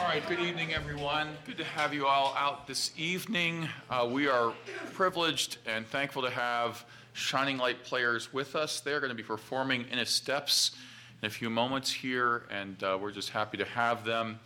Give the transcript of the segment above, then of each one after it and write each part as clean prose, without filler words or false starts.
right, good evening, everyone. Good to have you all out this evening. We are privileged and thankful to have Shining Light Players with us. They're going to be performing In His Steps in a few moments here, and we're just happy to have them.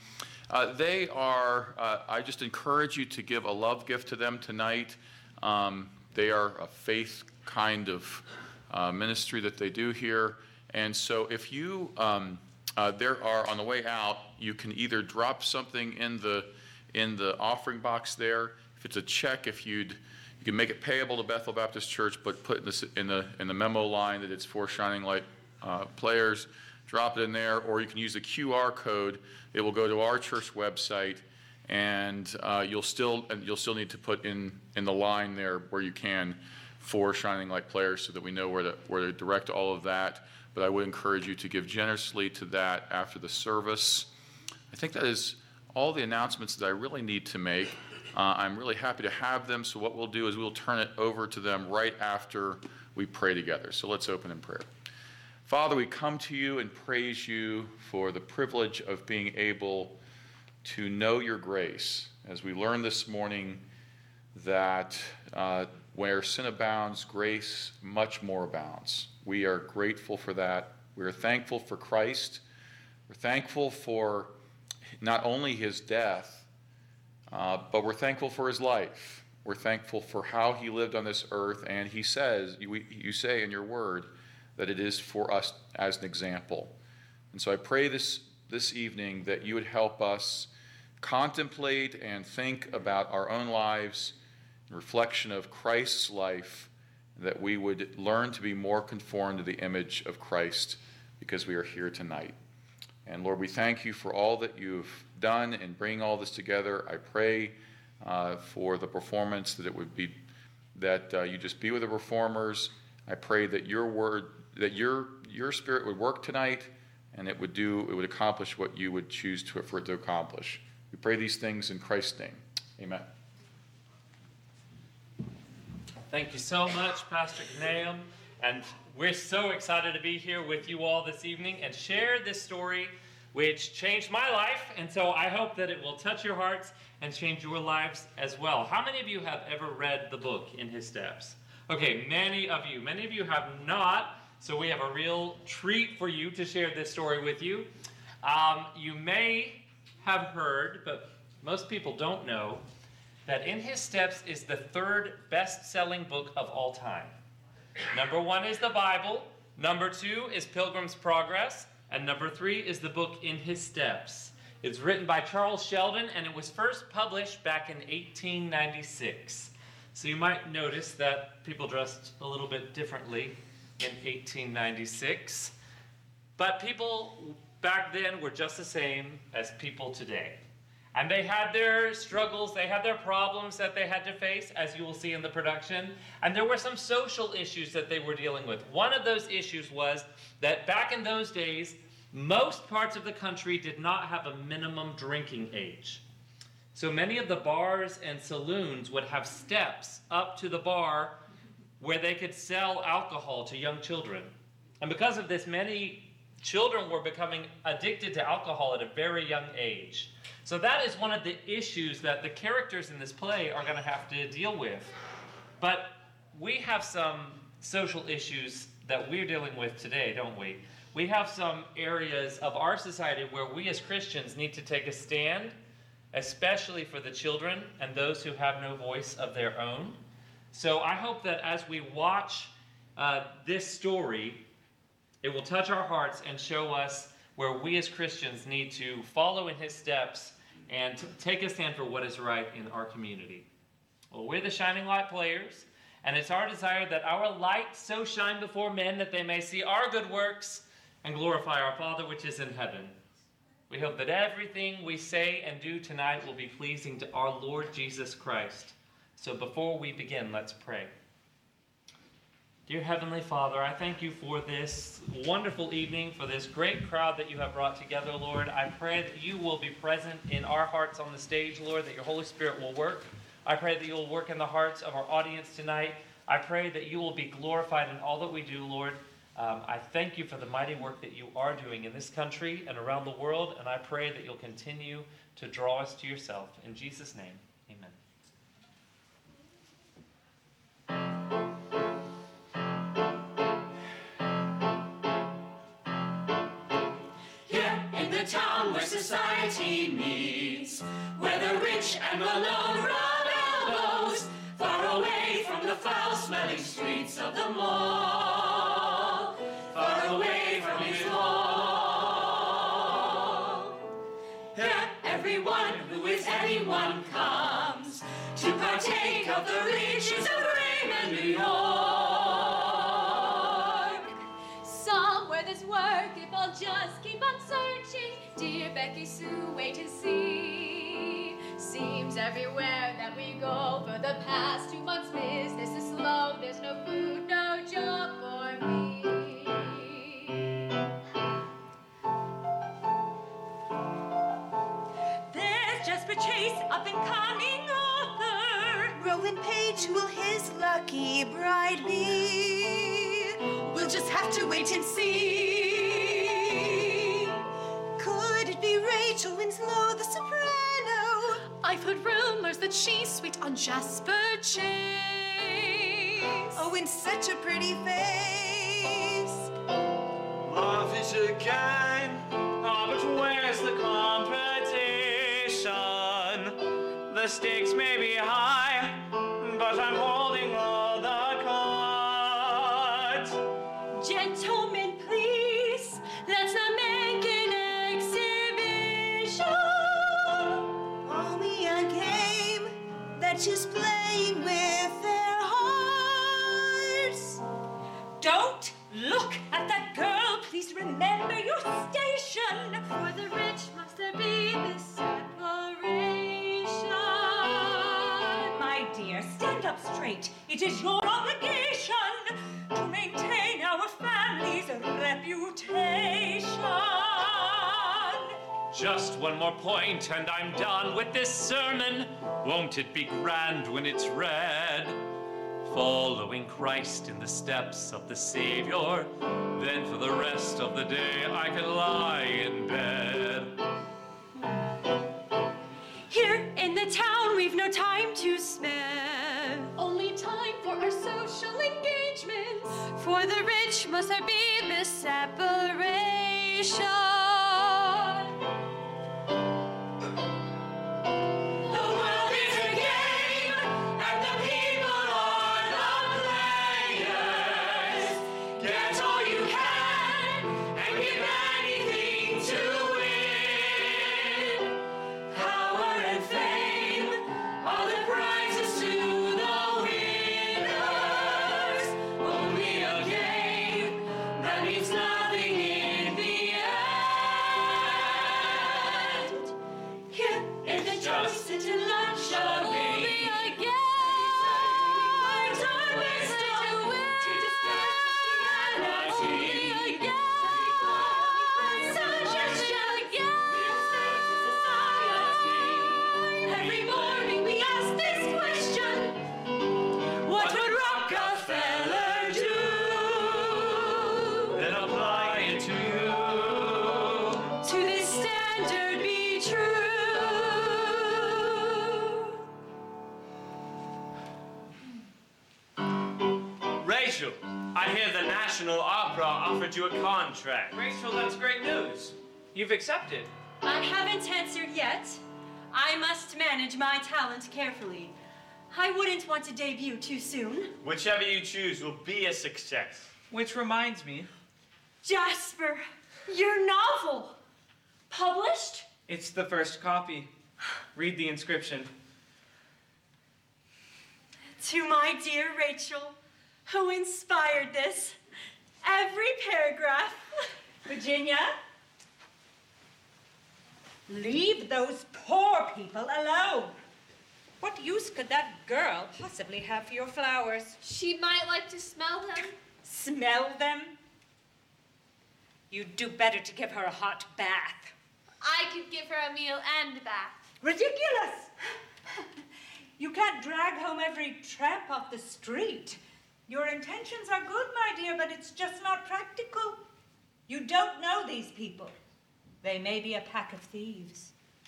I just encourage you to give a love gift to them tonight. They are a faith kind of ministry that they do here, and so if you... there are, on the way out, you can either drop something in the offering box there. If it's a check, you can make it payable to Bethel Baptist Church, but put this in the memo line that it's for Shining Light Players. Drop it in there, or you can use the QR code. It will go to our church website, and you'll still need to put in the line there where you can for Shining Light Players, so that we know where to direct all of that. But I would encourage you to give generously to that after the service. I think that is all the announcements that I really need to make. I'm really happy to have them, so what we'll do is we'll turn it over to them right after we pray together. So let's open in prayer. Father, we come to you and praise you for the privilege of being able to know your grace. As we learned this morning that where sin abounds, grace much more abounds. We are grateful for that. We are thankful for Christ. We're thankful for not only his death, but we're thankful for his life. We're thankful for how he lived on this earth, and he says, you say in your word, that it is for us as an example. And so I pray this evening that you would help us contemplate and think about our own lives in reflection of Christ's life, that we would learn to be more conformed to the image of Christ because we are here tonight. And Lord, we thank you for all that you've done in bringing all this together. I pray for the performance, that it would be that you just be with the performers. I pray that your word, that your spirit would work tonight, and it would accomplish what you would choose for it to accomplish. We pray these things in Christ's name. Amen. Thank you so much, Pastor Knaum, and we're so excited to be here with you all this evening and share this story which changed my life, and so I hope that it will touch your hearts and change your lives as well. How many of you have ever read the book In His Steps? Okay, many of you have not, so we have a real treat for you to share this story with you. You may have heard, but most people don't know, that In His Steps is the third best-selling book of all time. Number 1 is the Bible, number 2 is Pilgrim's Progress, and number 3 is the book In His Steps. It's written by Charles Sheldon, and it was first published back in 1896. So you might notice that people dressed a little bit differently in 1896. But people back then were just the same as people today. And they had their struggles, they had their problems that they had to face, as you will see in the production. And there were some social issues that they were dealing with. One of those issues was that back in those days, most parts of the country did not have a minimum drinking age. So many of the bars and saloons would have steps up to the bar where they could sell alcohol to young children. And because of this, many children were becoming addicted to alcohol at a very young age. So that is one of the issues that the characters in this play are going to have to deal with. But we have some social issues that we're dealing with today, don't we? We have some areas of our society where we as Christians need to take a stand, especially for the children and those who have no voice of their own. So I hope that as we watch this story, it will touch our hearts and show us where we as Christians need to follow in his steps and take a stand for what is right in our community. Well, we're the Shining Light Players, and it's our desire that our light so shine before men that they may see our good works and glorify our Father which is in heaven. We hope that everything we say and do tonight will be pleasing to our Lord Jesus Christ. So before we begin, let's pray. Dear Heavenly Father, I thank you for this wonderful evening, for this great crowd that you have brought together, Lord. I pray that you will be present in our hearts on the stage, Lord, that your Holy Spirit will work. I pray that you will work in the hearts of our audience tonight. I pray that you will be glorified in all that we do, Lord. I thank you for the mighty work that you are doing in this country and around the world, and I pray that you'll continue to draw us to yourself. In Jesus' name, amen. Town where society meets, where the rich and the lone rub elbows, far away from the foul-smelling streets of the mall, far away from his wall. Here everyone who is anyone comes to partake of the riches of Raymond, New York. Somewhere there's work if I'll just keep on searching. Dear Becky Sue, wait and see. Seems everywhere that we go for the past 2 months business is slow. There's no food, no job for me. There's Jasper Chase, up-and-coming author. Rowan Page, will his lucky bride be? We'll just have to wait and see. Could it be Rachel Winslow, the soprano? I've heard rumors that she's sweet on Jasper Chase. Oh, and such a pretty face. Love is a game. Oh, but where's the competition? The stakes may be high, but I'm holding all the cards. Gentlemen, please, let's not make an exhibition. Only a game that she's playing with their hearts. Don't look at that girl. Please remember your station. For the rich must there be this separation. My dear, stand up straight. It is your obligation to maintain our family's reputation. Just one more point and I'm done with this sermon. Won't it be grand when it's read? Following Christ in the steps of the Savior, then for the rest of the day I can lie in bed. Here in the town we've no time to spare. only time for our social engagements. For the rich must there be this separation. I hear the National Opera offered you a contract. Rachel, that's great news. You've accepted. I haven't answered yet. I must manage my talent carefully. I wouldn't want to debut too soon. Whichever you choose will be a success. Which reminds me, Jasper, your novel. Published? it's the first copy. Read the inscription. To my dear Rachel, who inspired this. Every paragraph. Virginia? Leave those poor people alone. What use could that girl possibly have for your flowers? She might like to smell them. Smell them? You'd do better to give her a hot bath. I could give her a meal and a bath. Ridiculous! You can't drag home every tramp off the street. Your intentions are good, my dear, but it's just not practical. You don't know these people. They may be a pack of thieves.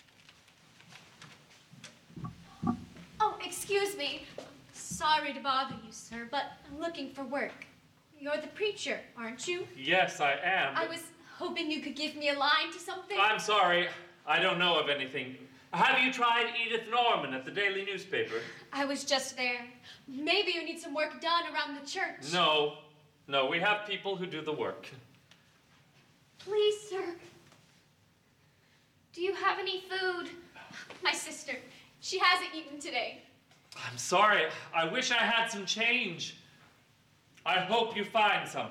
Oh, excuse me. Sorry to bother you, sir, but I'm looking for work. You're the preacher, aren't you? Yes, I am. I was hoping you could give me a line to something. I'm sorry. I don't know of anything. Have you tried Edith Norman at the Daily Newspaper? I was just there. Maybe you need some work done around the church. No. No, we have people who do the work. Please, sir. Do you have any food? My sister. She hasn't eaten today. I'm sorry. I wish I had some change. I hope you find something.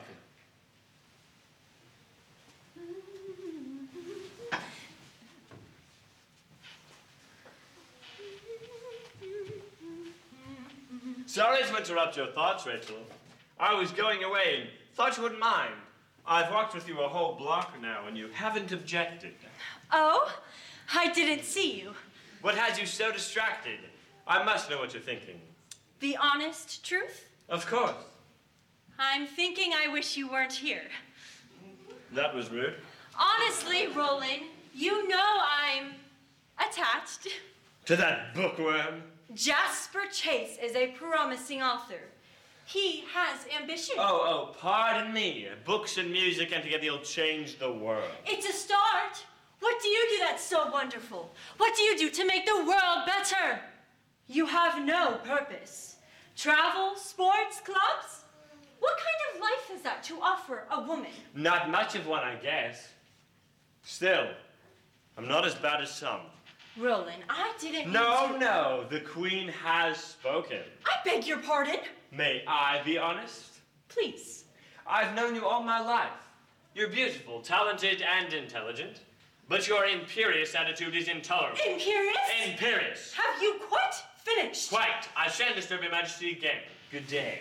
Sorry to interrupt your thoughts, Rachel. I was going away and thought you wouldn't mind. I've walked with you a whole block now, and you haven't objected. Oh, I didn't see you. What has you so distracted? I must know what you're thinking. The honest truth? Of course. I'm thinking I wish you weren't here. That was rude. Honestly, Roland, you know I'm attached. To that bookworm? Jasper Chase is a promising author. He has ambition. Oh, pardon me. Books and music and together you'll change the world. It's a start. What do you do that's so wonderful? What do you do to make the world better? You have no purpose. Travel, sports, clubs? What kind of life is that to offer a woman? Not much of one, I guess. Still, I'm not as bad as some. Roland, I didn't mean No, the Queen has spoken. I beg your pardon? May I be honest? Please. I've known you all my life. You're beautiful, talented, and intelligent. But your imperious attitude is intolerable. Imperious? Imperious. Have you quite finished? Quite. I shan't disturb your majesty again. Good day.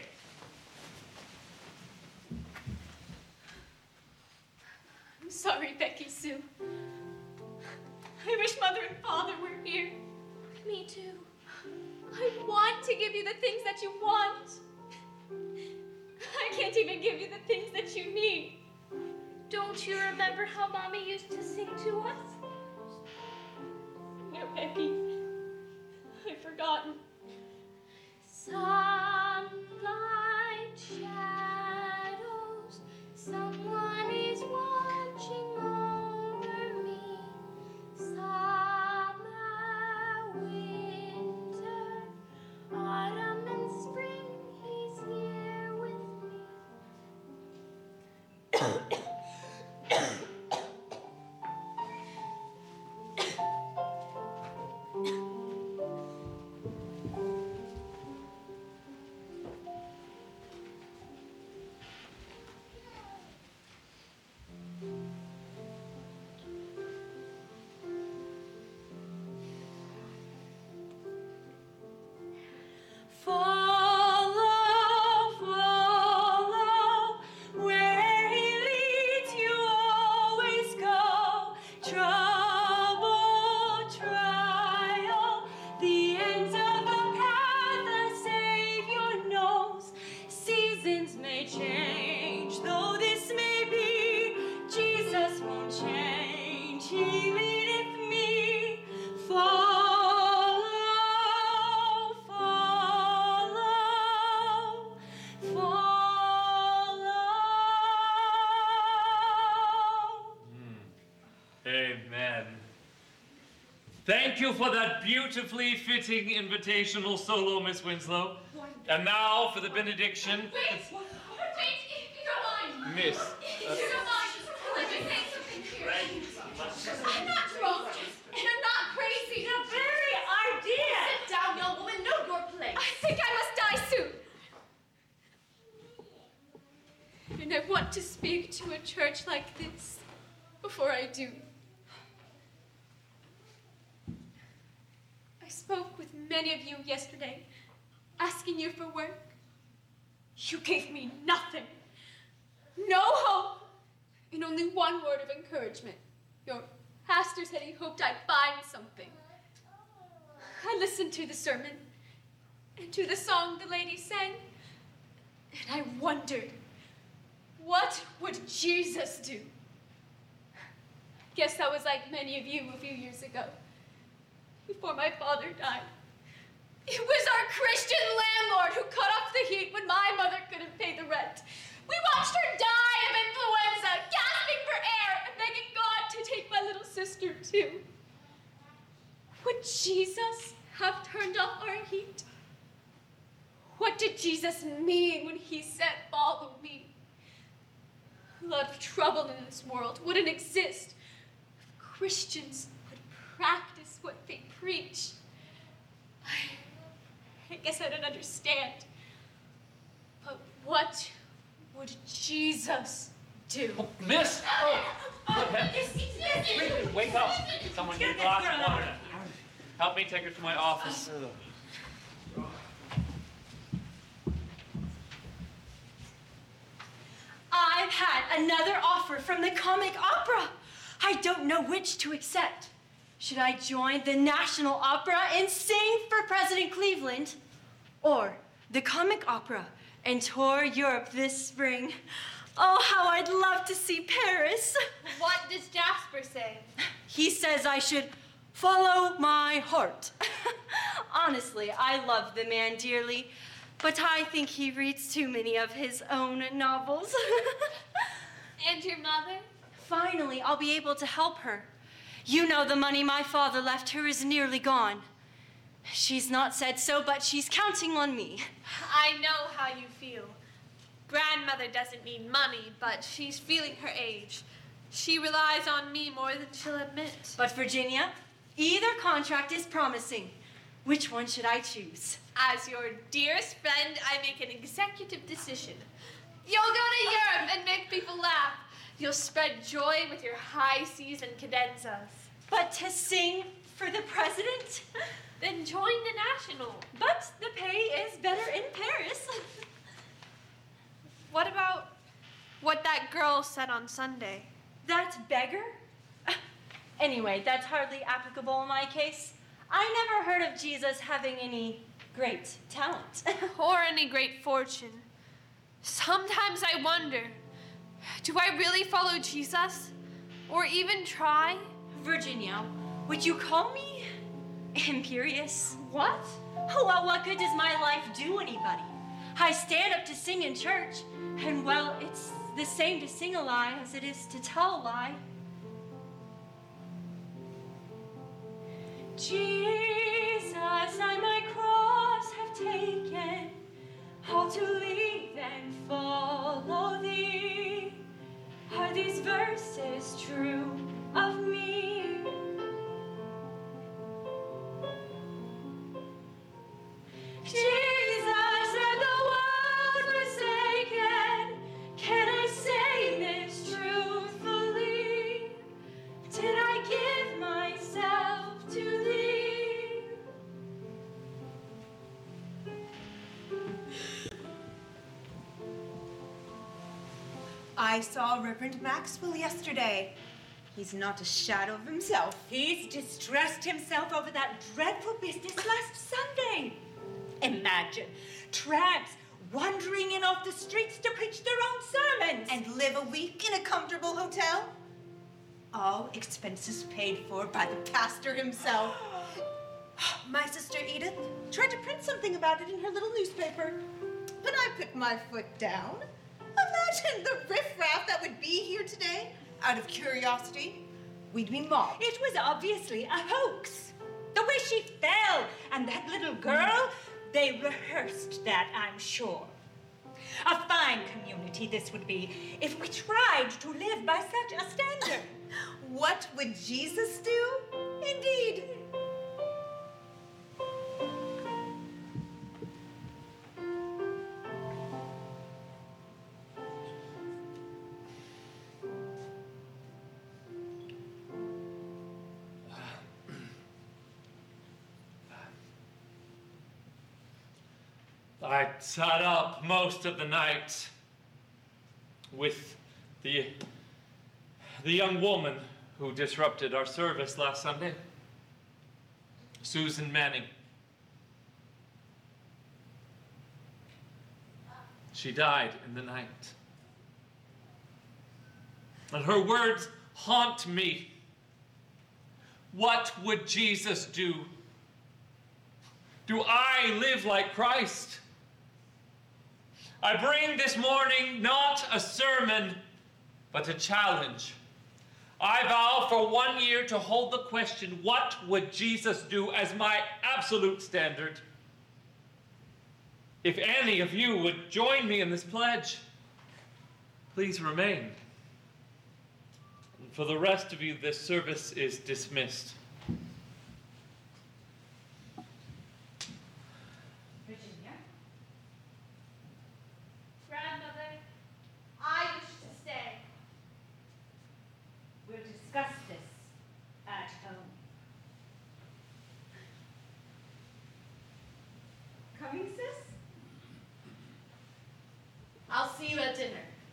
I'm sorry, Becky Sue. I wish Mother and Father were here. Me too. I want to give you the things that you want. I can't even give you the things that you need. Don't you remember how Mommy used to sing to us? No, Becky. I've forgotten. Sunlight, shadows, someone is watching over me. Summer, winter, autumn and spring, he's here with me. Thank you for that beautifully fitting invitational solo, Miss Winslow. And now for the benediction. Wait, if you don't mind. Miss. If you don't mind, let me say something here. I'm not drunk, and I'm not crazy. The very idea! Sit down, young woman. Know your place. I think I must die soon. And I want to speak to a church like this before I do. I spoke with many of you yesterday, asking you for work. You gave me nothing. No hope. And only one word of encouragement. Your pastor said he hoped I'd find something. I listened to the sermon and to the song the lady sang, And I wondered, what would Jesus do? Guess I was like many of you a few years ago, before my father died. It was our Christian landlord who cut off the heat when my mother couldn't pay the rent. We watched her die of influenza, gasping for air and begging God to take my little sister too. Would Jesus have turned off our heat? What did Jesus mean when he said, "Follow me"? A lot of trouble in this world wouldn't exist if Christians would practice what they preach. I guess I don't understand. But what would Jesus do? Oh, miss! Wake up! Someone get a glass of water. Help me take her to my office. I've had another offer from the comic opera. I don't know which to accept. Should I join the National Opera and sing for President Cleveland? Or the comic opera and tour Europe this spring? Oh, how I'd love to see Paris. What does Jasper say? He says I should follow my heart. Honestly, I love the man dearly, but I think he reads too many of his own novels. And your mother? Finally, I'll be able to help her. You know the money my father left her is nearly gone. She's not said so, but she's counting on me. I know how you feel. Grandmother doesn't need money, but she's feeling her age. She relies on me more than she'll admit. But Virginia, either contract is promising. Which one should I choose? As your dearest friend, I make an executive decision. You'll go to Europe and make people laugh. You'll spread joy with your high seas and cadenzas. But to sing for the president? Then join the National. But the pay is better in Paris. What about what that girl said on Sunday? That beggar? Anyway, that's hardly applicable in my case. I never heard of Jesus having any great talent. Or any great fortune. Sometimes I wonder, do I really follow Jesus? Or even try? Virginia, would you call me imperious? What? Well, what good does my life do anybody? I stand up to sing in church, and well, it's the same to sing a lie as it is to tell a lie. Jesus, I my cross have taken, all to leave and follow thee. Are these verses true of me? Jesus, and the world forsaken, can I say this truthfully? Did I give myself to thee? I saw Reverend Maxwell yesterday. He's not a shadow of himself. He's distressed himself over that dreadful business last Sunday. Imagine tramps wandering in off the streets to preach their own sermons. And live a week in a comfortable hotel. All expenses paid for by the pastor himself. My sister Edith tried to print something about it in her little newspaper, but I put my foot down. Imagine the riffraff that would be here today. Out of curiosity, we'd be mobbed. It was obviously a hoax. The way she fell and that little girl, they rehearsed that, I'm sure. A fine community this would be if we tried to live by such a standard. What would Jesus do? Indeed. I sat up most of the night with the young woman who disrupted our service last Sunday, Susan Manning. She died in the night. And her words haunt me. What would Jesus do? Do I live like Christ? I bring this morning not a sermon, but a challenge. I vow for 1 year to hold the question, what would Jesus do, as my absolute standard. If any of you would join me in this pledge, please remain. And for the rest of you, this service is dismissed. Virginia? Grandmother, I wish to stay. We'll discuss this at home. Coming, sis? I'll see you at dinner.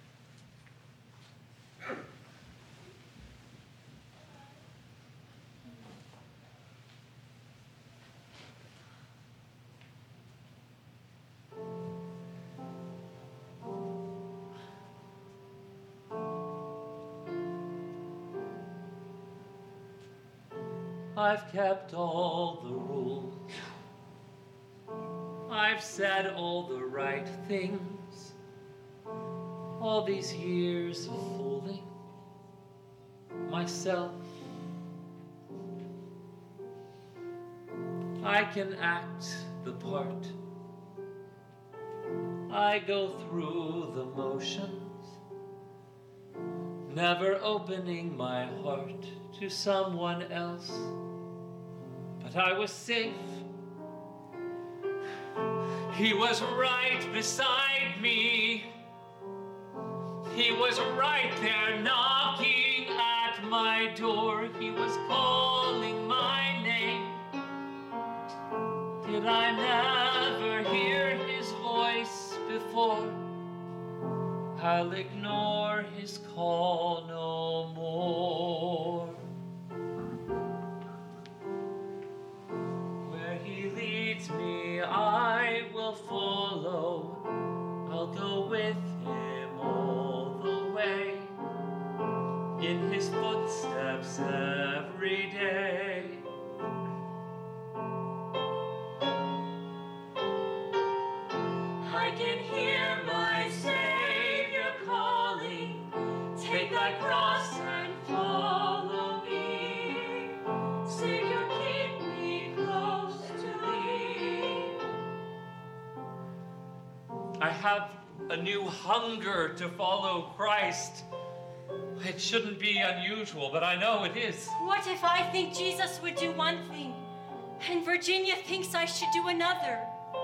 I've kept all the rules. I've said all the right things. All these years of fooling myself. I can act the part. I go through the motions, never opening my heart to someone else. But I was safe. He was right beside me. He was right there knocking at my door. He was calling my name. Did I never hear his voice before? I'll ignore his call no more. Where he leads me, I will follow. I'll go with him all the way, in his footsteps every day. I can hear my Savior calling, take thy cross and follow me. Savior, keep me close to thee. I have a new hunger to follow Christ. It shouldn't be unusual, but I know it is. What if I think Jesus would do one thing, and Virginia thinks I should do another?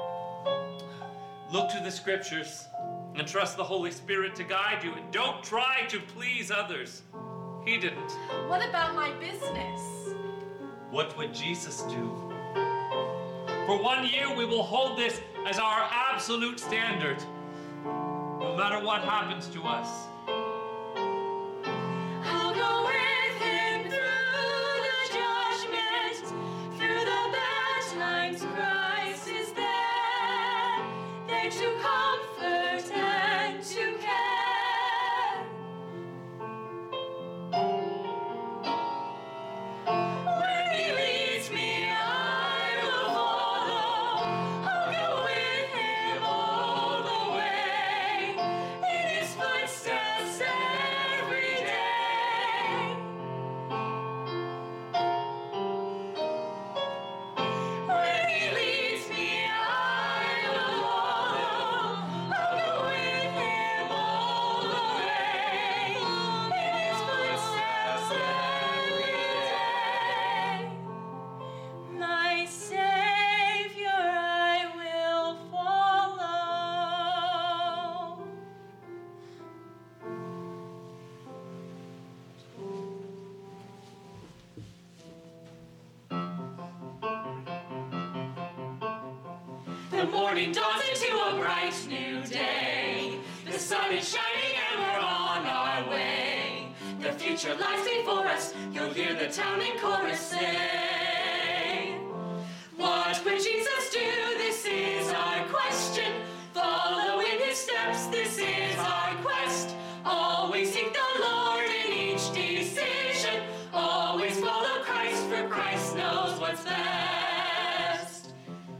Look to the scriptures and trust the Holy Spirit to guide you. And don't try to please others. He didn't. What about my business? What would Jesus do? For 1 year, we will hold this as our absolute standard, no matter what happens to us. I'll go with him through the judgment, through the bad times. Christ is there to comfort and to care. Where he leads me, I will follow. I'll go with him all the way, in his footsteps every day. Where he leads me, I will follow. I'll go with him all the way, in his footsteps every day. My Savior I will follow. The morning dawns into a bright new day. The sun is shining and we're on our way. The future lies before us. You'll hear the town in chorus say, what would Jesus do? This is our question. Follow in his steps. this is our quest. Always seek the Lord in each decision. Always follow Christ, for Christ knows what's best.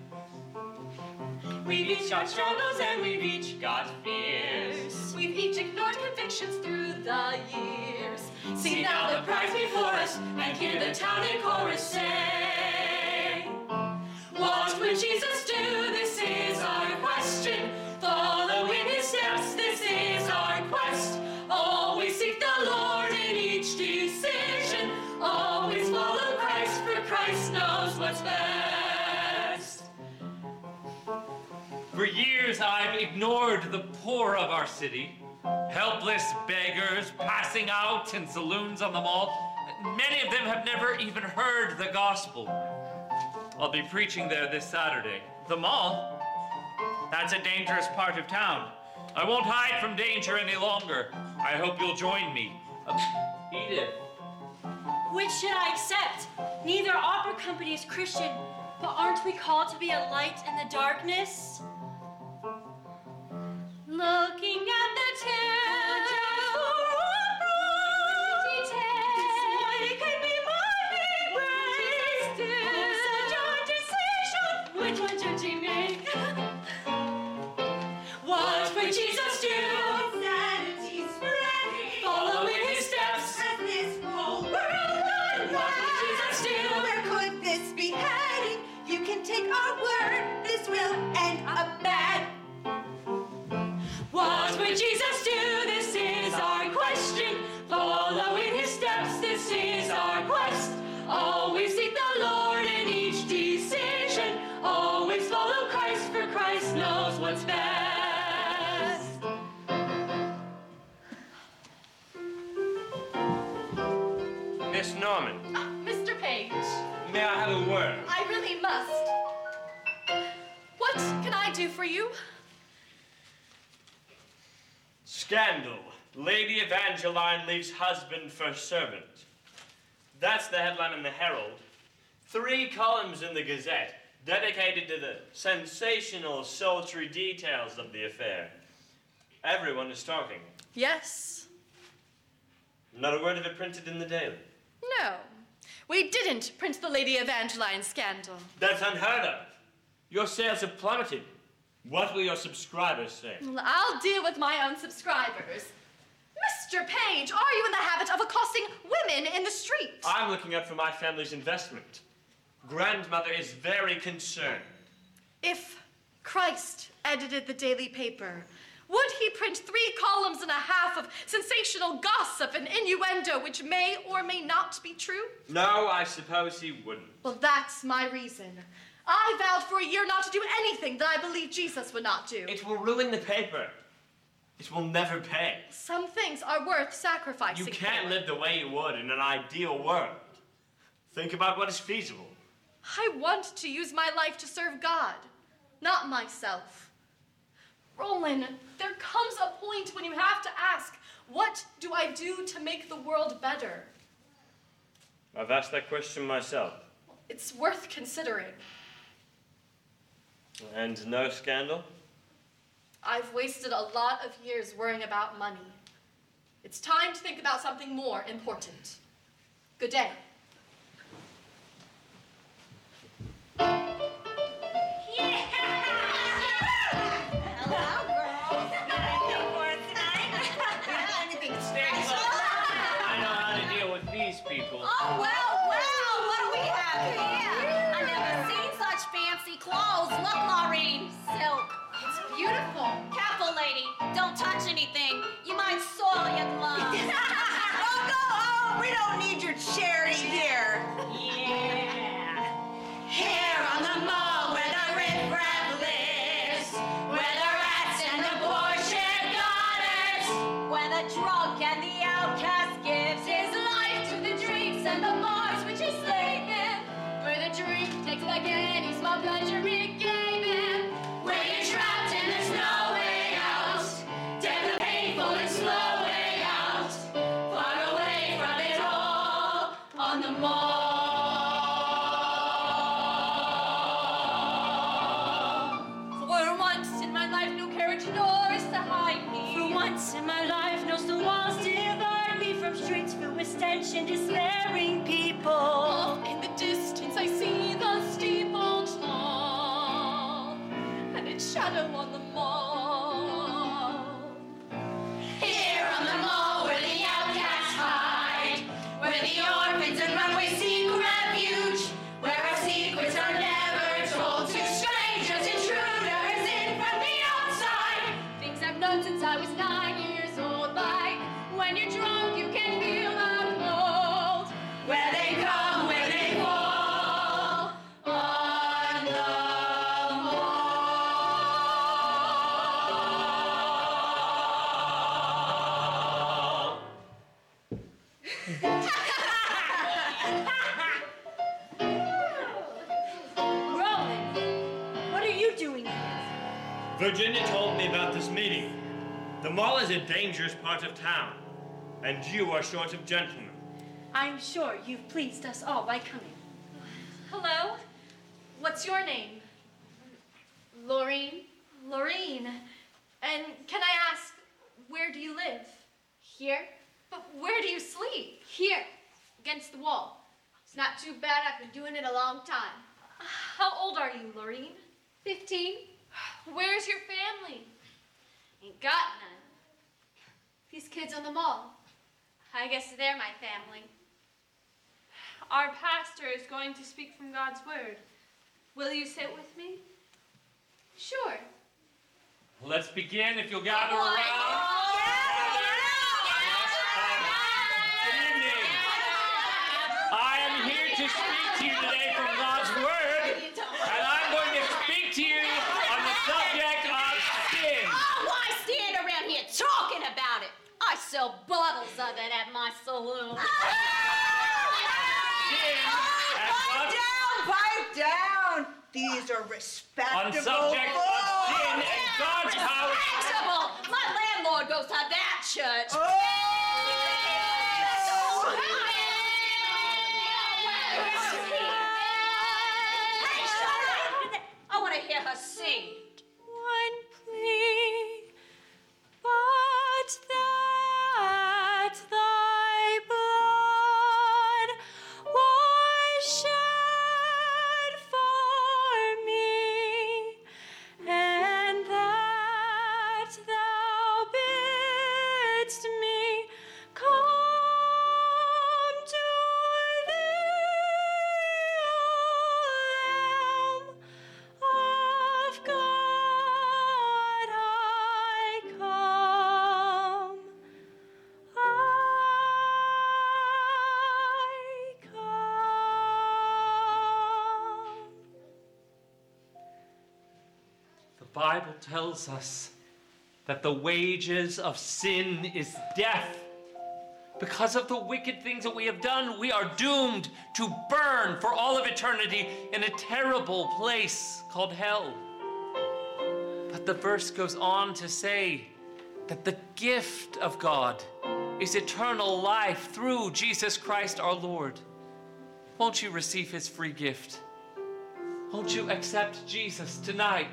We've each got struggles and we've each got fears. We've each ignored convictions through the years. See now the prize before us, and hear the town in chorus say, watch when Jesus do, this is our question. Follow in his steps, this is our quest. Always seek the Lord in each decision. Always follow Christ, for Christ knows what's best. For years, I've ignored the poor of our city. Helpless beggars passing out in saloons on the mall. Many of them have never even heard the gospel. I'll be preaching there this Saturday. The mall? That's a dangerous part of town. I won't hide from danger any longer. I hope you'll join me. Edith. Which should I accept? Neither opera company is Christian, but aren't we called to be a light in the darkness? Looking at the town, could be my embrace. Such a decision. Which one should you make? Watch what Jesus do. Sanity's spreading. Follow in his steps. As this whole world Watch what Jesus do. Where could this be heading? You can take our word. This will end up bad. Watch what Jesus do, this is our question. Follow in his steps, this is our quest. Always seek the Lord in each decision. Always follow Christ, for Christ knows what's best. Miss Norman, Mr. Page, may I have a word? I really must. What can I do for you? Scandal. Lady Evangeline leaves husband for servant. That's the headline in the Herald. 3 columns in the Gazette dedicated to the sensational, sultry details of the affair. Everyone is talking. Yes. Not a word of it printed in the Daily. No. We didn't print the Lady Evangeline scandal. That's unheard of. Your sales have plummeted. What will your subscribers say? Well, I'll deal with my own subscribers. Mr. Page, are you in the habit of accosting women in the street? I'm looking out for my family's investment. Grandmother is very concerned. If Christ edited the daily paper, would he print 3 columns and a half of sensational gossip and innuendo which may or may not be true? No, I suppose he wouldn't. Well, that's my reason. I vowed for a year not to do anything that I believe Jesus would not do. It will ruin the paper. It will never pay. Some things are worth sacrificing. You can't for. live the way you would in an ideal world. Think about what is feasible. I want to use my life to serve God, not myself. Roland, there comes a point when you have to ask, what do I do to make the world better? I've asked that question myself. It's worth considering. And no scandal? I've wasted a lot of years worrying about money. It's time to think about something more important. Good day. I know how to deal with these people. Oh, well, what do we have here? I've never seen such fancy clothes. Look, Laureen, silk. It's beautiful. Careful, lady. Don't touch anything. You might soil your gloves. Oh, we don't need your charity here. Yeah. Here on the mall where the riffraff lives, where the rats and the poor share daughters, Where the drunk and the outcast gives his life to the drinks and the bars which he slayed him. Where the drink takes back any small pleasure it gave him. where you're trapped and there's no way out. Death the painful and slow way out. Far away from it all on the mall. For once in my life, no carriage nor is to hide me. when you're drunk, you can feel the cold. Where they come, where they fall on the Roland, what are you doing here? Virginia told me about this meeting. The mall is a dangerous part of town, and you are short of gentlemen. I'm sure you've pleased us all by coming. Hello? What's your name? Laureen, Laureen. And can I ask, where do you live? here, But where do you sleep? here, against the wall. It's not too bad. I've been doing it a long time. How old are you, Laureen? 15. Where's your family? Ain't got none. These kids on the mall. I guess they're my family. Our pastor is going to speak from God's word. Will you sit with me? Sure. Let's begin if you'll gather Boy. around. Good evening. I am here to speak to you today from God's word, and I'm going to speak to you on the subject of sin. Oh, why stand around here talking about it? I sell bottles of it at my saloon. Sin and God's Pipe down! These are on respectable subject of sin and God's power. Respectable! My landlord goes to that church. Hey, shut up! I want to hear her sing. One plea, but that thy blood was shed for me, and that thou bidst me come to thee, O Lamb of God, I come. The Bible tells us that the wages of sin is death. Because of the wicked things that we have done, we are doomed to burn for all of eternity in a terrible place called hell. But the verse goes on to say that the gift of God is eternal life through Jesus Christ our Lord. Won't you receive his free gift? Won't you accept Jesus tonight?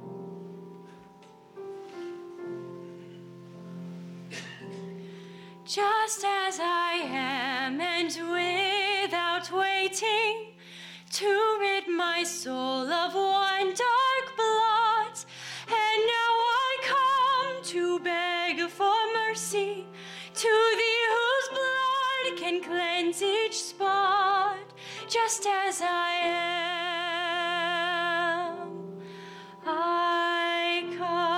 Just as I am, and without waiting to rid my soul of one dark blot, and now I come to beg for mercy to thee whose blood can cleanse each spot. Just as I am, I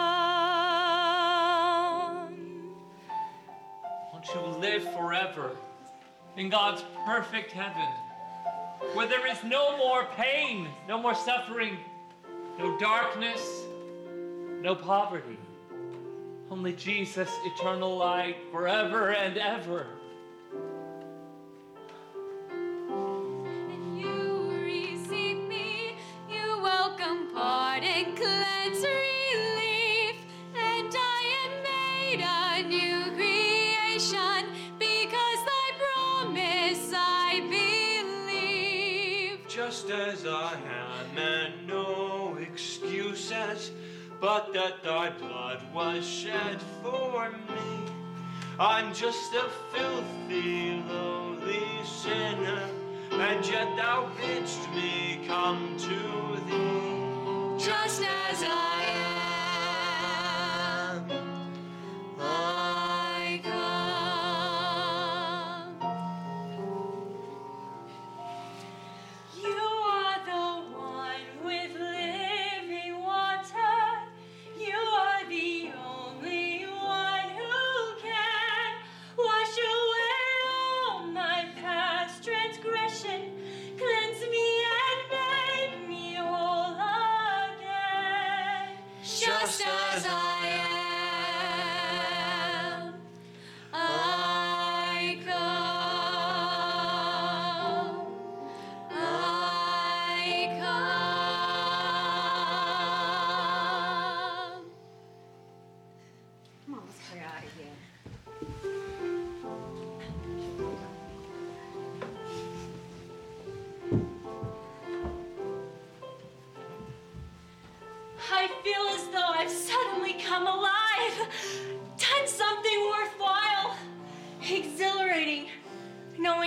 come. Won't you live forever in God's perfect heaven, where there is no more pain, no more suffering, no darkness, no poverty, only Jesus, eternal light, forever and ever. If you receive me, you welcome pardon, cleanse, relief, and I am made a new creation because thy promise I believe. Just as I am, and no excuses, but that thy blood was shed for me. I'm just a filthy, lowly sinner, and yet thou bidst me come to thee. Just as I am, I come. You are the one with living water. You are the only one who can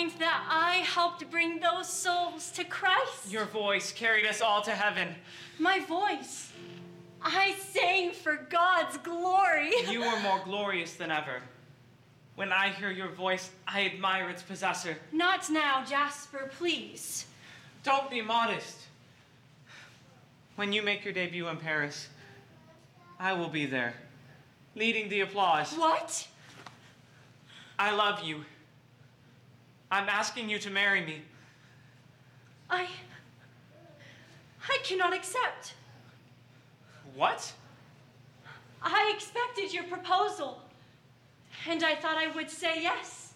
find that I helped bring those souls to Christ. Your voice carried us all to heaven. My voice. I sang for God's glory. You were more glorious than ever. When I hear your voice, I admire its possessor. Not now, Jasper, please. Don't be modest. When you make your debut in Paris, I will be there, leading the applause. What? I love you. I'm asking you to marry me. I cannot accept. What? I expected your proposal, and I thought I would say yes.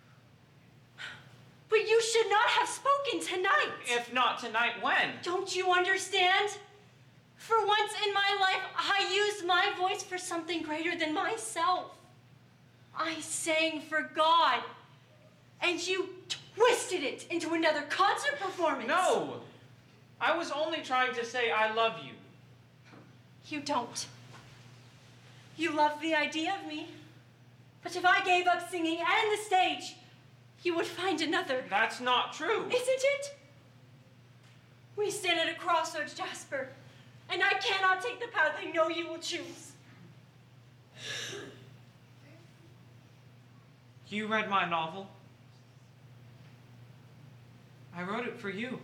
But you should not have spoken tonight. If not tonight, when? Don't you understand? For once in my life, I used my voice for something greater than myself. I sang for God, and you twisted it into another concert performance. No! I was only trying to say I love you. You don't. You love the idea of me. But if I gave up singing and the stage, you would find another. That's not true. Isn't it? We stand at a crossroads, Jasper, and I cannot take the path I know you will choose. You read my novel. I wrote it for you.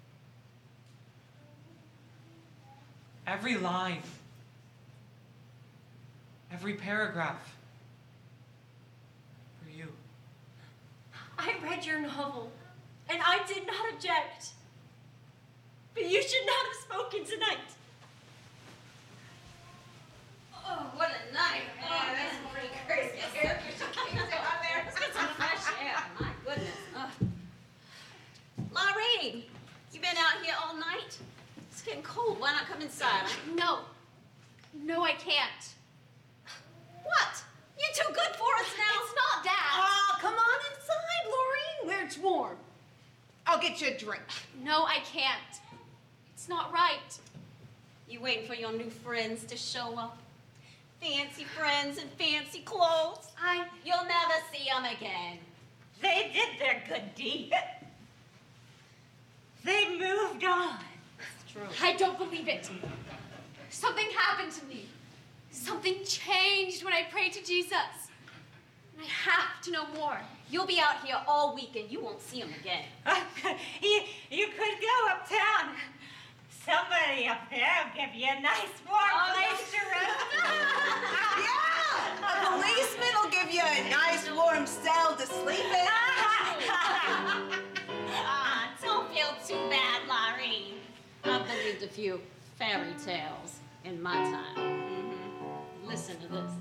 Every line, every paragraph, for you. I read your novel, and I did not object. But you should not have spoken tonight. Oh, what a night. Oh, that's pretty crazy. Let's get some fresh air. My goodness. Laureen, you been out here all night? It's getting cold. Why not come inside? No. No, I can't. What? You're too good for us now. It's not that. Oh, come on inside, Laureen, where it's warm. I'll get you a drink. No, I can't. It's not right. You waiting for your new friends to show up? Fancy friends in fancy clothes? You'll never see them again. They did their good deed. They moved on. It's true. I don't believe it. Something happened to me. Something changed when I prayed to Jesus. And I have to know more. You'll be out here all week and you won't see them again. You could go uptown. Somebody up there will give you a nice warm place to rest. Yeah, a policeman will give you a nice warm cell to sleep in. Don't feel too bad, Laureen. I've believed a few fairy tales in my time. Listen to this.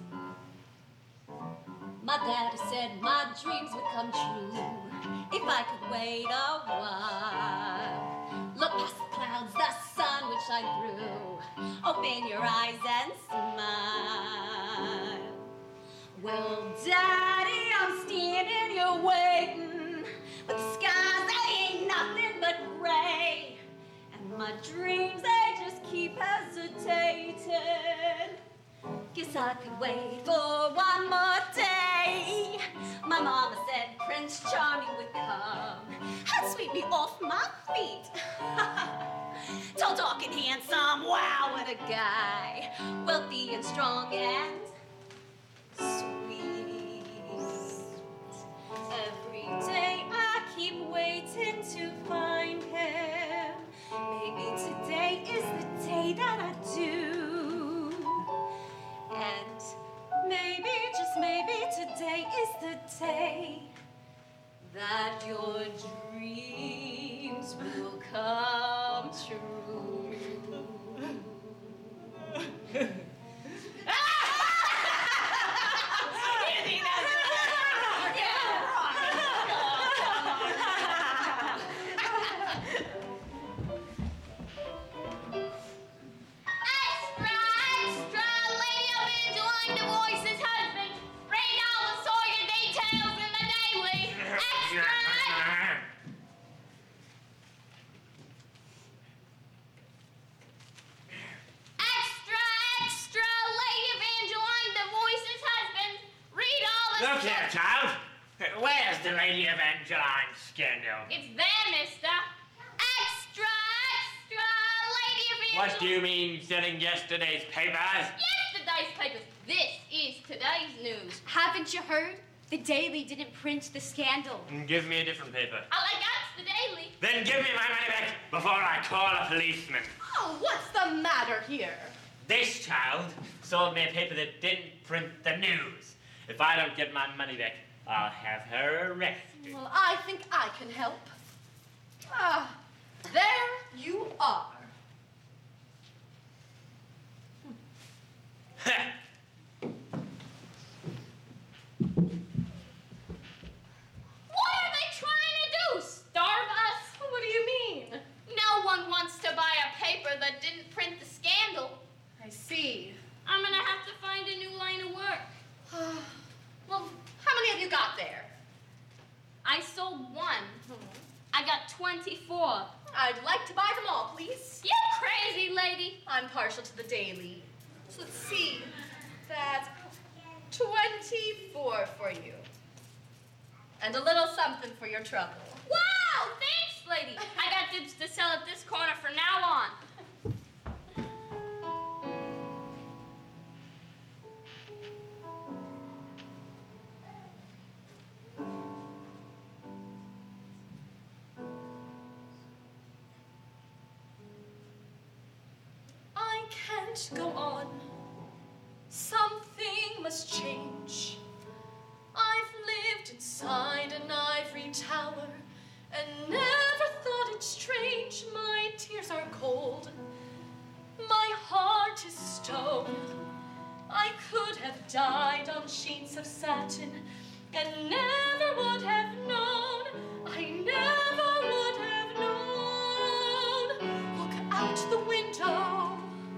My daddy said my dreams would come true if I could wait a while. Look past the clouds, the sun which I grew. Open your eyes and smile. Well, Daddy, I'm standing here waiting, but the skies, they ain't nothing but gray. And my dreams, they just keep hesitating. Guess I could wait for one more day. My mama said Prince Charming would come and sweep me off my feet. Tall, dark, and handsome, wow, what a guy. Wealthy and strong and sweet. Every day I keep waiting to find him. Maybe today is the day that I do. And maybe, just maybe, today is the day that your dreams will come true. where's the Lady Evangeline scandal? It's there, mister. Extra, extra, Lady Evangeline. What do you mean selling yesterday's papers? Yesterday's papers. This is today's news. Haven't you heard? The Daily didn't print the scandal. Give me a different paper. I that's the Daily. Then give me my money back before I call a policeman. Oh, what's the matter here? This child sold me a paper that didn't print the news. If I don't get my money back, I'll have her arrested. Well, I think I can help. Ah, there you are. What are they trying to do? Starve us? What do you mean? No one wants to buy a paper that didn't print the scandal. I see. I'm gonna have to find a new line of work. Well, how many have you got there? I sold one. I got 24. I'd like to buy them all, please. You crazy lady. I'm partial to the Daily. So let's see. That's 24 for you. And a little something for your trouble. Wow, thanks, lady. I got dibs to sell at this corner from now on. I can't go on. Something must change. I've lived inside an ivory tower and never thought it strange. My tears are cold. My heart is stone. I could have died on sheets of satin and never would have known. I never would have known. Look out the window.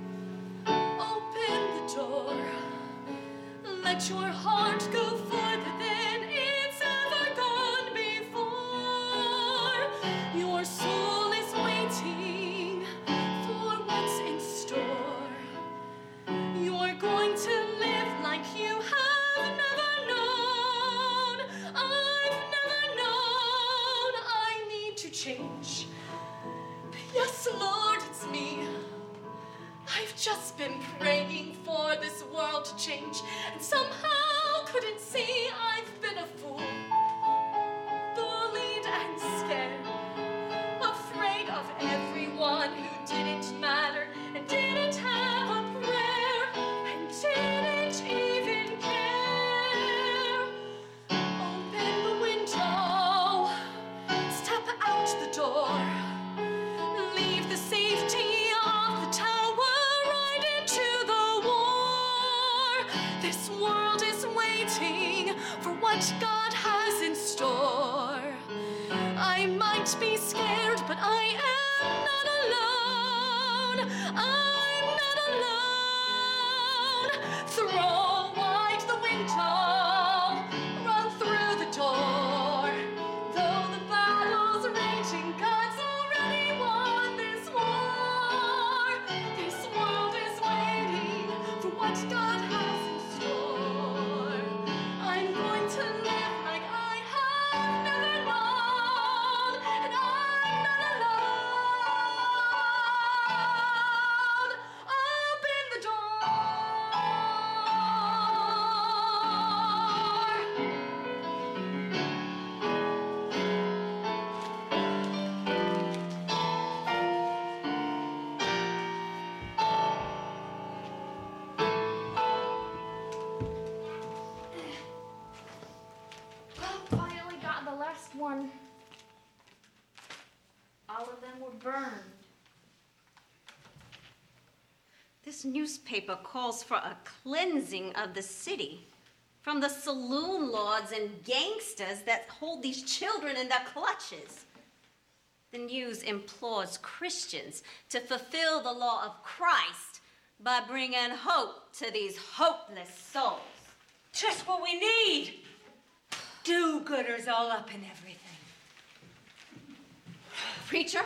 Open the door. Let your heart go further than it's ever gone before. Your soul is waiting for what's in store. You're going to live like you have never known. I've never known. I need to change. Yes, Lord, it's me. I've just been praying for this world to change, and somehow couldn't see I've been a fool. Bullied and scared, afraid of everyone who didn't matter and didn't have a prayer and didn't even care. Open the window, step out the door, leave the safety of the tower right into the war. This world is waiting for what God has in store. I might be scared, but I am not alone. I'm not alone. Throw wide the window, run through the door. Though the battle's raging, God's already won this war. This world is waiting for what God has in store. I'm going to live like I have never known, and I'm not alone. Open the door. Well, finally got the last one. All of them were burned. This newspaper calls for a cleansing of the city from the saloon lords and gangsters that hold these children in their clutches. The news implores Christians to fulfill the law of Christ by bringing hope to these hopeless souls. Just what we need. Do-gooders all up in everything. Preacher?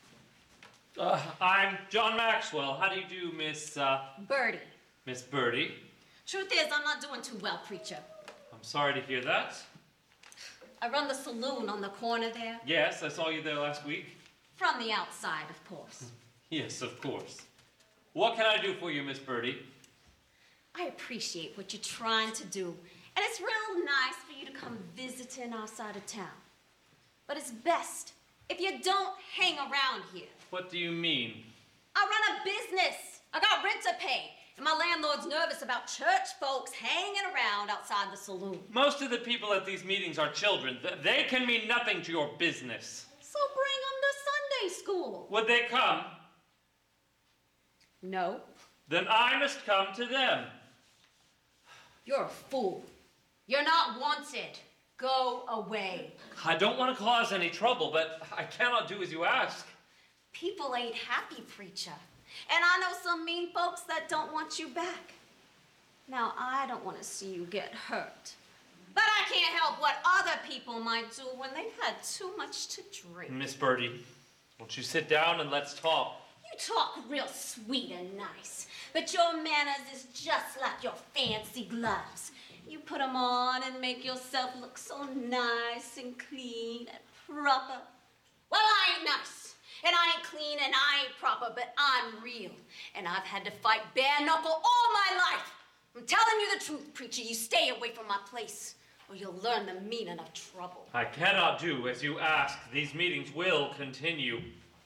I'm John Maxwell. How do you do, Miss Birdie. Miss Birdie? Truth is, I'm not doing too well, preacher. I'm sorry to hear that. I I run the saloon on the corner there. Yes, I saw you there last week. From the outside, of course. Yes, of course. What can I do for you, Miss Birdie? I appreciate what you're trying to do, and it's real nice for you to come visiting our side of town. But it's best if you don't hang around here. What do you mean? I run a business. I got rent to pay, and my landlord's nervous about church folks hanging around outside the saloon. Most of the people at these meetings are children. They can mean nothing to your business. So bring them to Sunday school. Would they come? No. Then I must come to them. You're a fool. You're not wanted. Go away. I don't want to cause any trouble, but I cannot do as you ask. People ain't happy, preacher. And I know some mean folks that don't want you back. Now, I don't want to see you get hurt. But I can't help what other people might do when they've had too much to drink. Miss Birdie, won't you sit down and let's talk? You talk real sweet and nice, but your manners is just like your fancy gloves. You put 'em on and make yourself look so nice and clean and proper. Well, I ain't nice, and I ain't clean, and I ain't proper, but I'm real. And I've had to fight bare knuckle all my life. I'm telling you the truth, preacher. You stay away from my place, or you'll learn the meaning of trouble. I cannot do as you ask. These meetings will continue.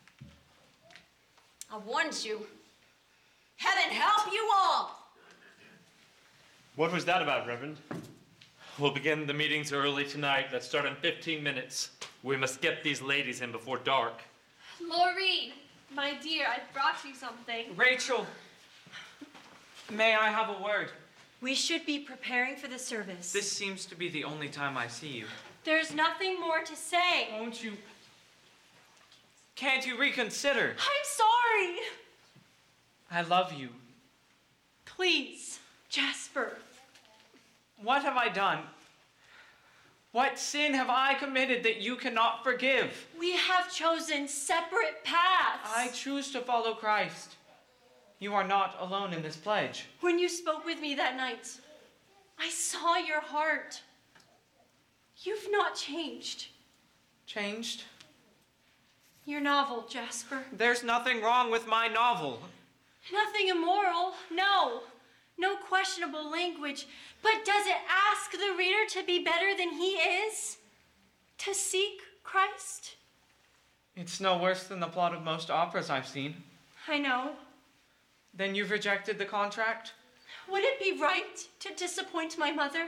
I warned you. Heaven help you all. What was that about, Reverend? We'll begin the meetings early tonight. Let's start in 15 minutes. We must get these ladies in before dark. Maureen, my dear, I brought you something. Rachel, may I have a word? We should be preparing for the service. This seems to be the only time I see you. There's nothing more to say. Won't you... Can't you reconsider? I'm sorry. I love you. Please, Jasper. What have I done? What sin have I committed that you cannot forgive? We have chosen separate paths. I choose to follow Christ. You are not alone in this pledge. When you spoke with me that night, I saw your heart. You've not changed. Changed? Your novel, Jasper. There's nothing wrong with my novel. Nothing immoral, no. No questionable language. But does it ask the reader to be better than he is? To seek Christ? It's no worse than the plot of most operas I've seen. I know. Then you've rejected the contract? Would it be right to disappoint my mother?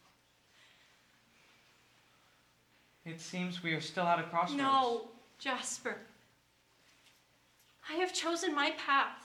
It seems we are still at a crossroads. No, Jasper. I have chosen my path.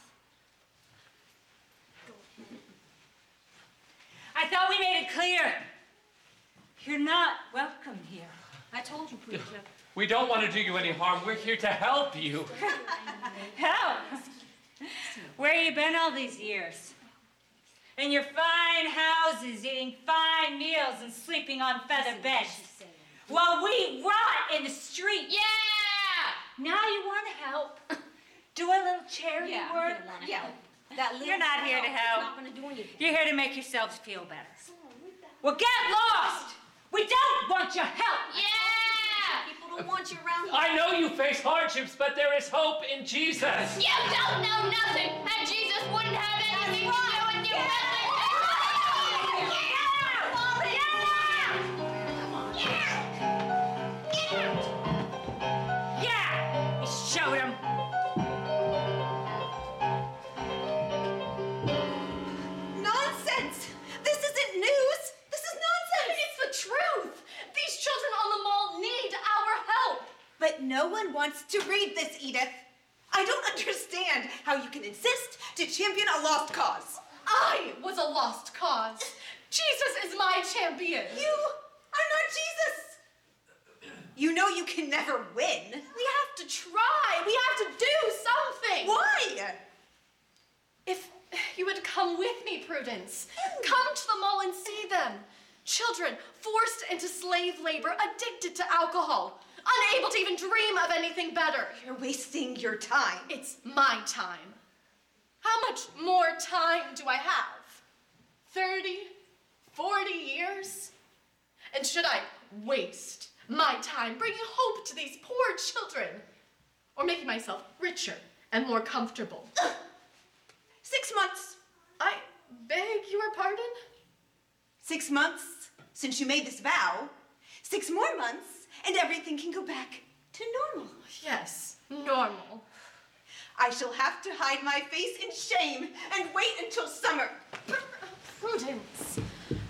I thought we made it clear. You're not welcome here. I told you, preacher. We don't want to do you any harm. We're here to help you. Help! Where you been all these years? In your fine houses, eating fine meals and sleeping on feather beds. While we rot in the street. Yeah! Now you want to help. Do a little charity work. Yeah. That You're not here to help. It's not going to do anything. You're here to make yourselves feel better. Well, get lost! We don't want your help! Yeah! People don't want you around here. I know you face hardships, but there is hope in Jesus. You don't know nothing, and Jesus wouldn't have anything to do with your Yeah! You showed him. Nonsense! This isn't news! This is nonsense! It's the truth. These children on the mall need our help. But no one wants to read this, Edith. I don't understand how you can insist to champion a lost cause. I was a lost cause. Jesus is my champion. You are not Jesus. You know you can never win. We have to try. We have to do something. Why? If you would come with me, Prudence. Come to the mall and see them. Children forced into slave labor, addicted to alcohol, unable to even dream of anything better. You're wasting your time. It's my time. How much more time do I have? 30, 40 years? And should I waste my time bringing hope to these poor children, or making myself richer and more comfortable? 6 months. I beg your pardon? 6 months since you made this vow. 6 more months, and everything can go back to normal. Yes, normal. I shall have to hide my face in shame and wait until summer. Prudence.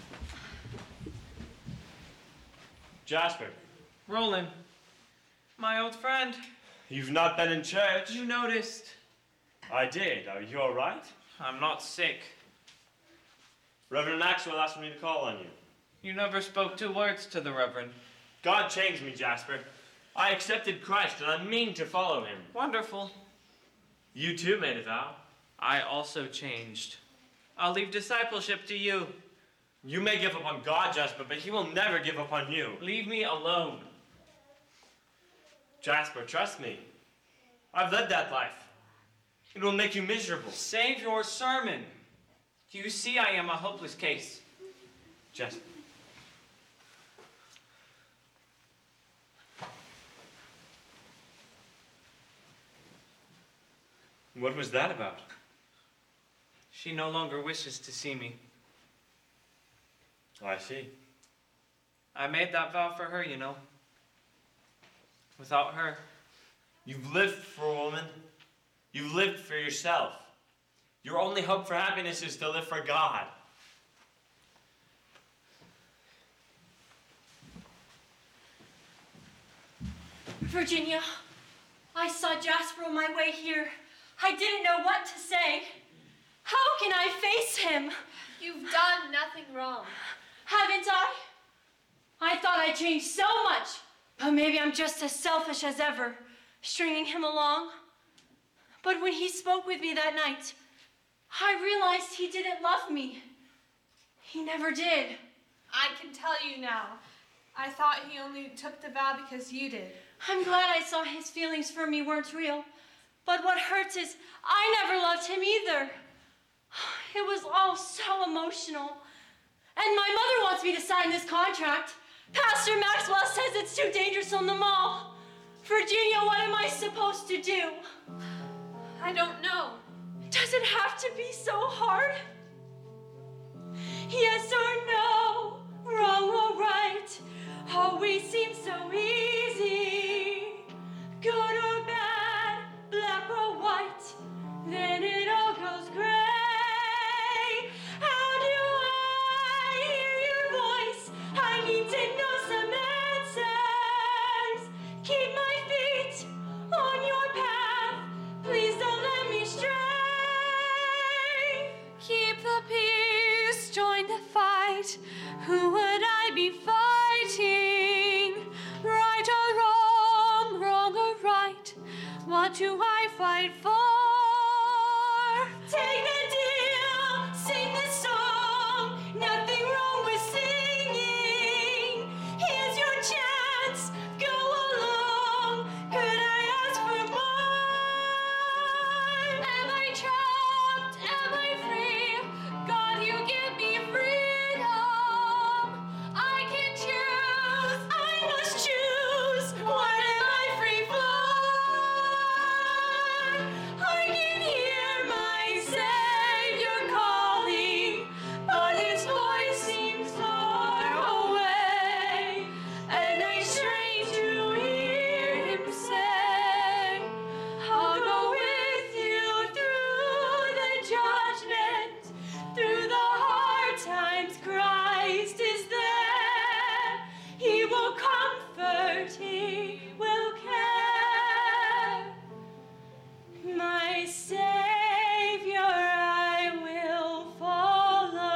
Jasper, Roland, my old friend. you've not been in church. You noticed. I did. Are you all right? I'm not sick. Reverend Maxwell asked me to call on you. You never spoke 2 words to the Reverend. God changed me, Jasper. I accepted Christ, and I mean to follow him. Wonderful. You too made a vow. I also changed. I'll leave discipleship to you. You may give up on God, Jasper, but he will never give up on you. Leave me alone. Jasper, trust me. I've led that life. It will make you miserable. Save your sermon. Do you see I am a hopeless case? Jasper. What was that about? She no longer wishes to see me. I see. I made that vow for her, you know. Without her. You've lived for a woman. You've lived for yourself. Your only hope for happiness is to live for God. Virginia, I saw Jasper on my way here. I didn't know what to say. How can I face him? You've done nothing wrong. Haven't I? I thought I changed so much, but maybe I'm just as selfish as ever, stringing him along. But when he spoke with me that night, I realized he didn't love me. He never did. I can tell you now. I thought he only took the vow because you did. I'm glad I saw his feelings for me weren't real. But what hurts is I never loved him either. It was all so emotional. And my mother wants me to sign this contract. Pastor Maxwell says it's too dangerous on the mall. Virginia, what am I supposed to do? I don't know. Does it have to be so hard? Yes or no, wrong or right, always seems so easy. Good or bad, black or white, then it all goes gray. How do I hear your voice? I need to know some answers. Keep my feet on your path. Please don't let me stray. Keep the peace, join the fight. Who would I be fighting? Right or wrong, wrong or right? What do I fight for? Take the deal, sing the song. Nothing wrong with singing. Here's your chance, go along. Could I ask for more? Am I trapped? Am I free? God, you give me freedom. I can choose. I must choose. What am I free for? I can hear my Savior calling, but his voice seems far away, and I strain to hear him say, I'll go with you through the judgment, through the hard times. Christ is there. He will comfort, he will care. My Savior, I will follow.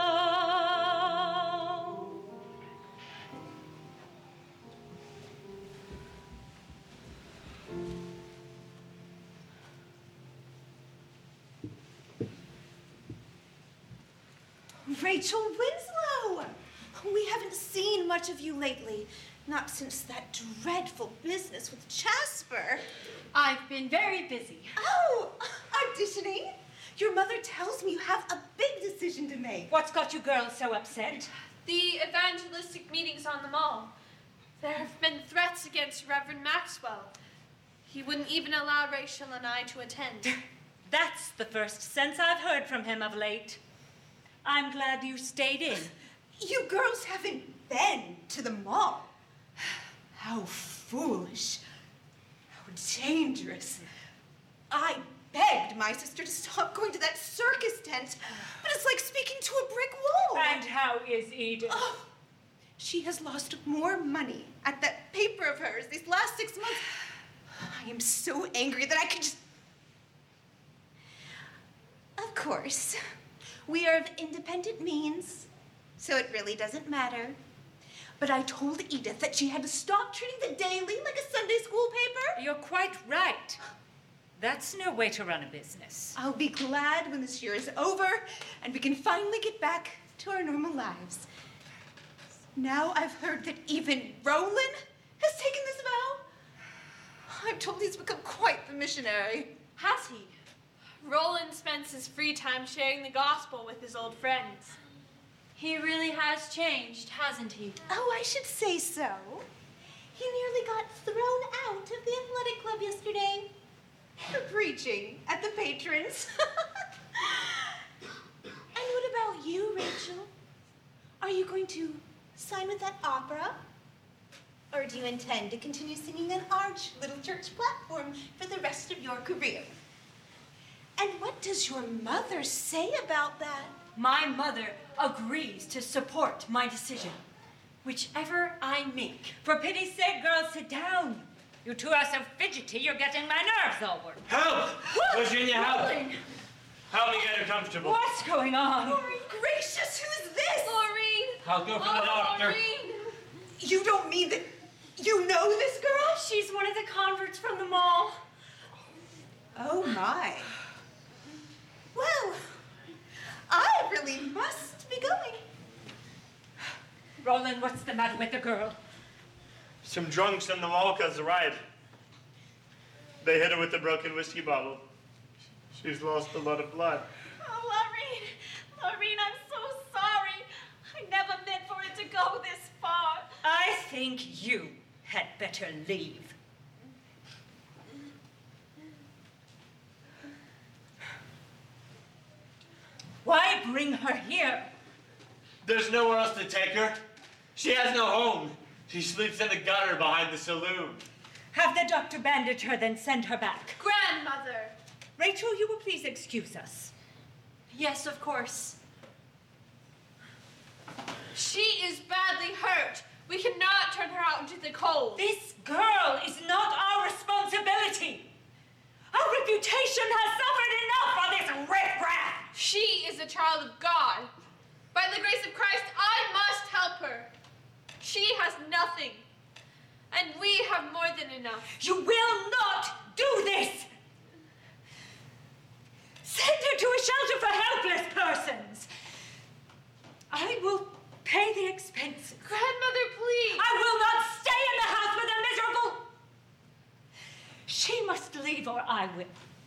Rachel Winslow! We haven't seen much of you lately. Not since that dreadful business with Jasper. I've been very busy. Oh, auditioning? Your mother tells me you have a big decision to make. What's got you girls so upset? The evangelistic meetings on the mall. There have been threats threats against Reverend Maxwell. He wouldn't even allow Rachel and I to attend. That's the first sense I've heard from him of late. I'm glad you stayed in. You girls haven't been to the mall. How foolish. How dangerous. I begged my sister to stop going to that circus tent, but it's like speaking to a brick wall. And how is Edith? Oh, she has lost more money at that paper of hers these last 6 months. I am so angry that I could just... Of course, we are of independent means, so it really doesn't matter. But I told Edith that she had to stop treating the Daily like a Sunday school paper. You're quite right. That's no way to run a business. I'll be glad when this year is over and we can finally get back to our normal lives. Now I've heard that even Roland has taken this vow. I'm told he's become quite the missionary. Has he? Roland spends his free time sharing the gospel with his old friends. He really has changed, hasn't he? Oh, I should say so. He nearly got thrown out of the athletic club yesterday for preaching at the patrons. And what about you, Rachel? Are you going to sign with that opera? Or do you intend to continue singing on our little church platform for the rest of your career? And what does your mother say about that? My mother agrees to support my decision, whichever I make. For pity's sake, girls, sit down. You two are so fidgety, you're getting my nerves all worked. Help! Virginia, help! Roland! Help me get her comfortable. What's going on? Maureen, gracious, who is this? Maureen! I'll go for the doctor. Maureen! You don't mean that you know this girl? She's one of the converts from the mall. Oh, my. Well, I really must be going. Roland, what's the matter with the girl? Some drunks in the mall caused a riot. They hit her with a broken whiskey bottle. She's lost a lot of blood. Oh, Lorene, I'm so sorry. I never meant for it to go this far. I think you had better leave. Why bring her here? There's nowhere else to take her. She has no home. She sleeps in the gutter behind the saloon. Have the doctor bandage her, then send her back. Grandmother! Rachel, you will please excuse us. Yes, of course. She is badly hurt. We cannot turn her out into the cold. This girl is not our responsibility. Our reputation has suffered enough on this riffraff. She is a child of God. By the grace of Christ, I must help her. She has nothing, and we have more than enough. You will not do this. Send her to a shelter for helpless persons. I will pay the expenses. Grandmother, please. I will not stay in the house with a miserable... She must leave or I will.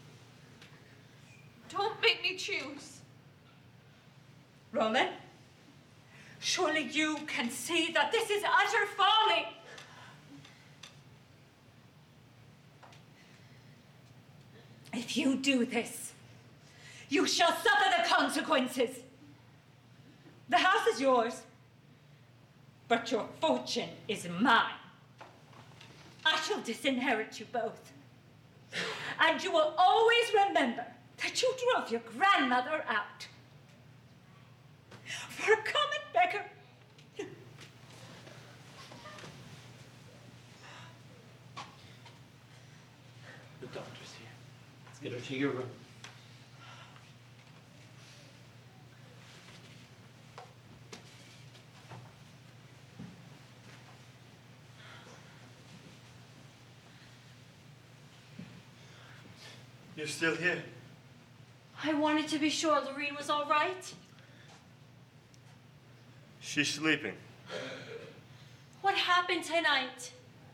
Don't make me choose. Roland, surely you can see that this is utter folly. If you do this, you shall suffer the consequences. The house is yours, but your fortune is mine. I shall disinherit you both. And you will always remember that you drove your grandmother out. For a common beggar. The doctor's here. Let's get her to your room. You're still here? I wanted to be sure Lorene was all right. She's sleeping. What happened tonight?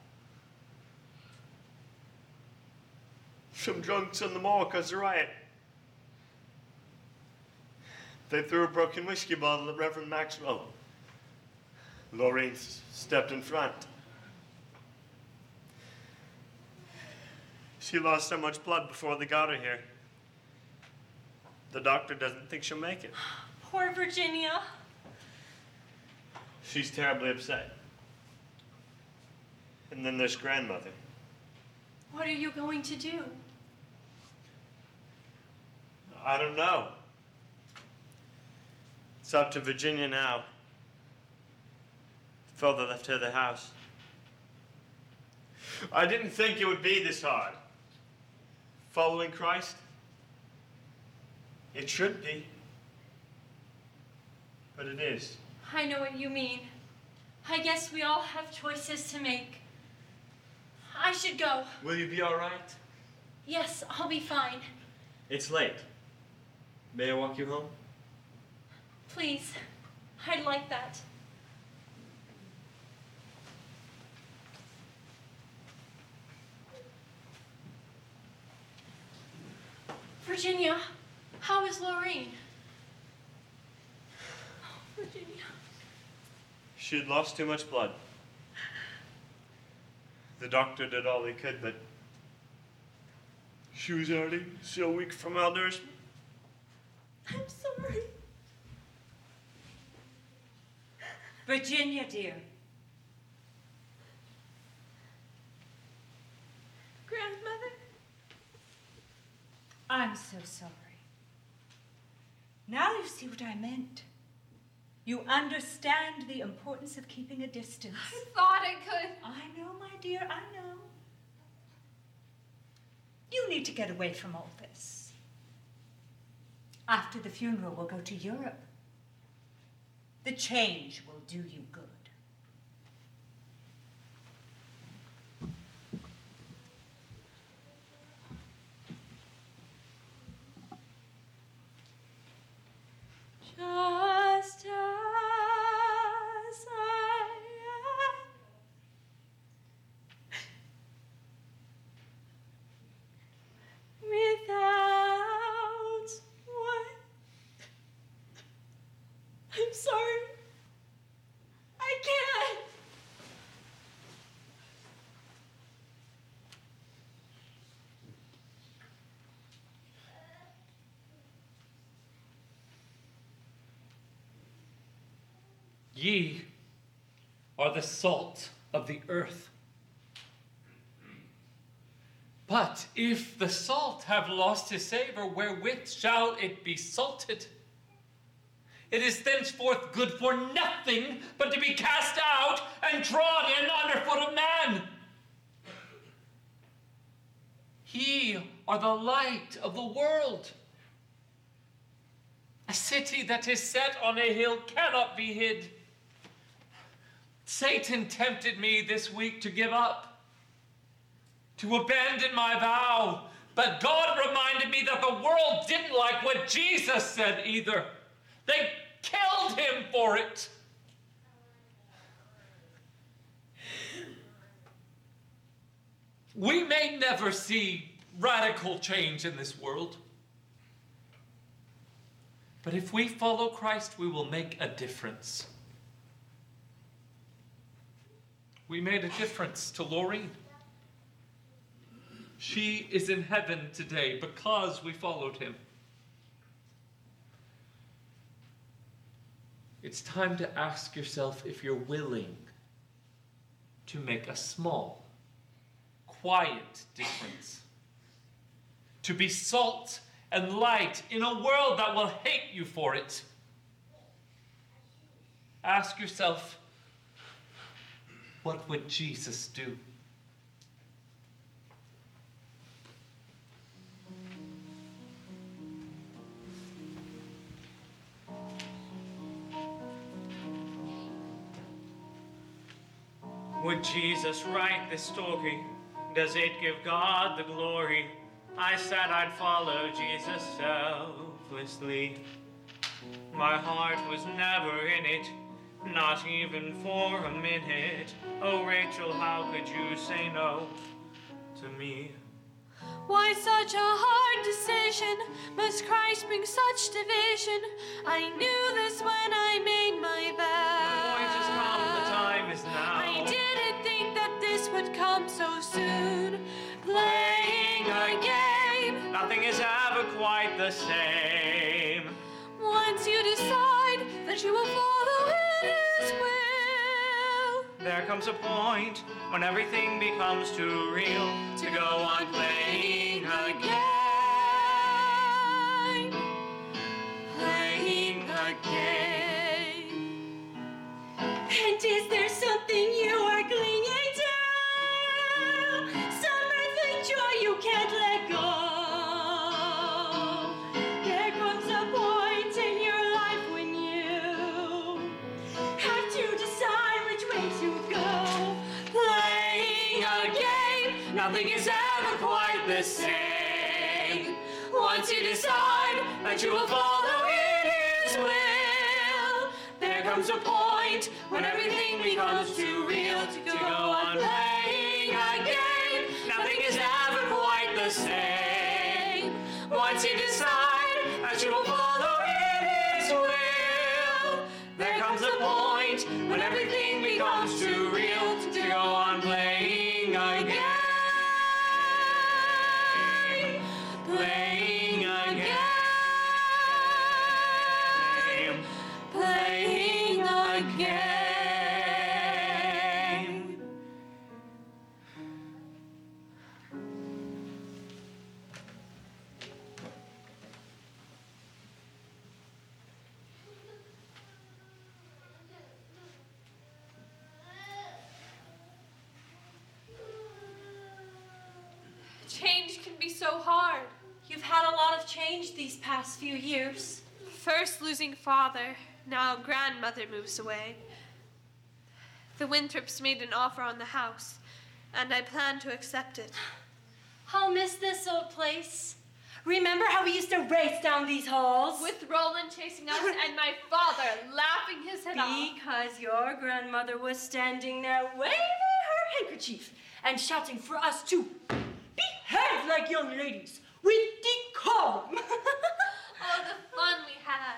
Some drunks in the mall caused a riot. They threw a broken whiskey bottle at Reverend Maxwell. Lorraine stepped in front. She lost so much blood before they got her here. The doctor doesn't think she'll make it. Poor Virginia. She's terribly upset. And then there's grandmother. What are you going to do? I don't know. It's up to Virginia now. Father left her the house. I didn't think it would be this hard. Following Christ? It should be. But it is. I know what you mean. I guess we all have choices to make. I should go. Will you be all right? Yes, I'll be fine. It's late. May I walk you home? Please, I'd like that. Virginia, how is Lorraine? Oh, Virginia. She had lost too much blood. The doctor did all he could, but she was already so weak from malnourishment. I'm sorry. Virginia, dear. Grandmother? I'm so sorry. Now you see what I meant. You understand the importance of keeping a distance. I thought I could. I know, my dear, I know. You need to get away from all this. After the funeral, we'll go to Europe. The change will do you good. Just as I am. Without one. I'm sorry. I can't. Ye are the salt of the earth. But if the salt have lost his savor, wherewith shall it be salted? It is thenceforth good for nothing but to be cast out and trodden under foot of man. Ye are the light of the world. A city that is set on a hill cannot be hid. Satan tempted me this week to give up, to abandon my vow, but God reminded me that the world didn't like what Jesus said either. They killed him for it. We may never see radical change in this world, but if we follow Christ, we will make a difference. We made a difference to Laureen. She is in heaven today because we followed him. It's time to ask yourself if you're willing to make a small, quiet difference. To be salt and light in a world that will hate you for it. Ask yourself, what would Jesus do? Would Jesus write this story? Does it give God the glory? I said I'd follow Jesus selflessly. My heart was never in it, not even for a minute. Oh, Rachel, how could you say no to me? Why such a hard decision? Must Christ bring such division? I knew this when I made my vow. The point has come, the time is now. I didn't think that this would come so soon. Playing nothing is ever quite the same. Once you decide that you will follow in His will, There comes a point when everything becomes too real to go on playing again. Playing again. And is there something you are clinging to? Some earthly joy you can't let go? There comes a point in your life when you have to decide which way to go. Playing a game, nothing is ever quite the same. Once you decide that you will follow in His will, there comes a point when everything becomes too real to go on playing a game. Nothing is ever quite the same. Once you decide that you will follow in His will, there comes a point when everything becomes too real to go on playing again. Playing again. Playing again. change can be so hard. You've had a lot of change these past few years. First losing father, now grandmother moves away. The Winthrops made an offer on the house, and I plan to accept it. I'll miss this old place. Remember how we used to race down these halls? With Roland chasing us and my father laughing his head off. Because your grandmother was standing there waving her handkerchief and shouting for us to behave like young ladies with decorum. Oh, the fun we had.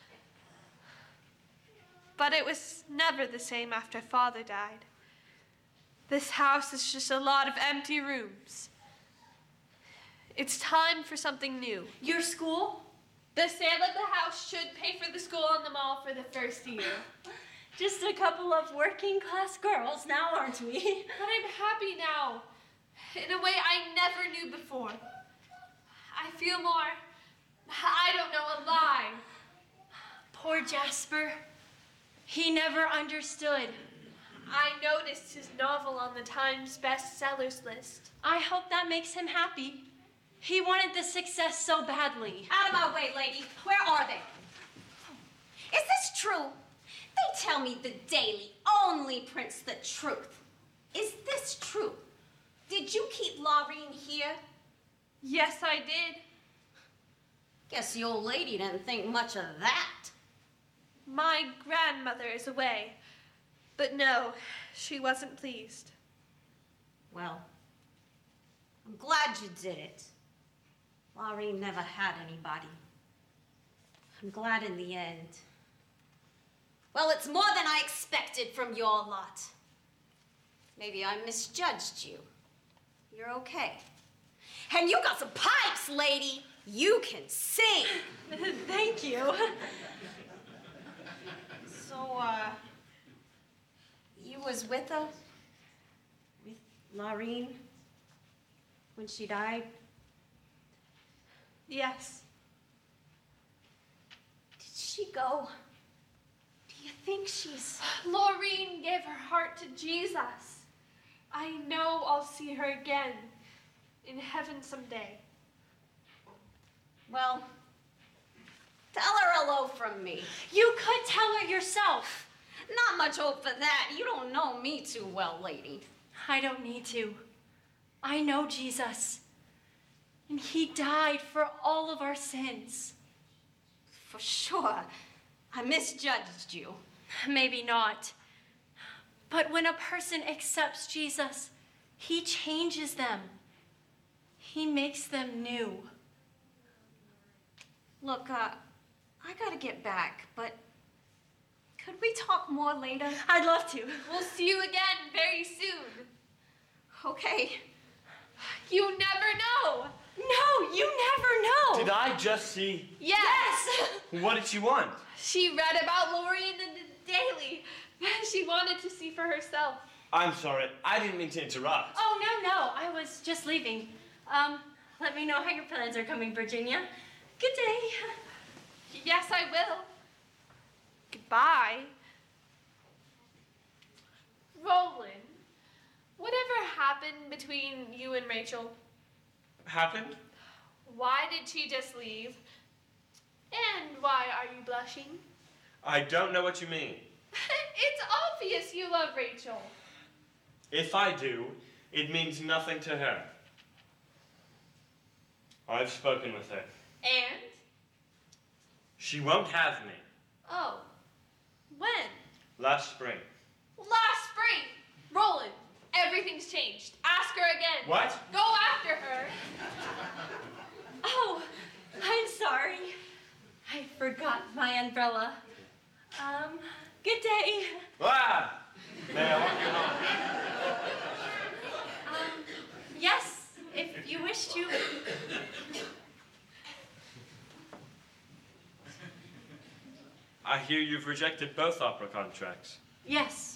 But it was never the same after father died. This house is just a lot of empty rooms. It's time for something new. Your school? The sale of the house should pay for the school on the mall for the first year. Just a couple of working class girls now, aren't we? But I'm happy now, in a way I never knew before. I feel more, I don't know, alive. Poor Jasper. He never understood. I noticed his novel on the Times bestsellers list. I hope that makes him happy. He wanted the success so badly. Out of my way, lady. Where are they? Is this true? They tell me the Daily only prints the truth. Is this true? Did you keep Laureen here? Yes, I did. Guess the old lady didn't think much of that. My grandmother is away, but no, she wasn't pleased. Well, I'm glad you did it. Laureen never had anybody. I'm glad in the end. Well, it's more than I expected from your lot. Maybe I misjudged you. You're okay. And you got some pipes, lady. You can sing. Thank you. So, you was with her? With Laureen? When she died? Yes. Did she go? Do you think she's... Laureen gave her heart to Jesus. I know I'll see her again in heaven someday. Well, tell her hello from me. You could tell her yourself. Not much hope for that. You don't know me too well, lady. I don't need to. I know Jesus. And he died for all of our sins. For sure. I misjudged you. Maybe not. But when a person accepts Jesus, he changes them. He makes them new. Look, I gotta get back, but could we talk more later? I'd love to. We'll see you again very soon. Okay. You never know. No, you never know. Did I just see? Yes. What did she want? She read about Lori in the Daily. She wanted to see for herself. I'm sorry, I didn't mean to interrupt. Oh, no, I was just leaving. Let me know how your plans are coming, Virginia. Good day. Yes, I will. Goodbye. Roland, whatever happened between you and Rachel? Happened? Why did she just leave? And why are you blushing? I don't know what you mean. It's obvious you love Rachel. If I do, it means nothing to her. I've spoken with her. And? She won't have me. Oh. When? Last spring. Last spring. Roland, everything's changed. Ask her again. What? Go after her. Oh, I'm sorry. I forgot my umbrella. Good day. Ah! May I walk you home? Yes, if you wish to. I hear you've rejected both opera contracts. Yes.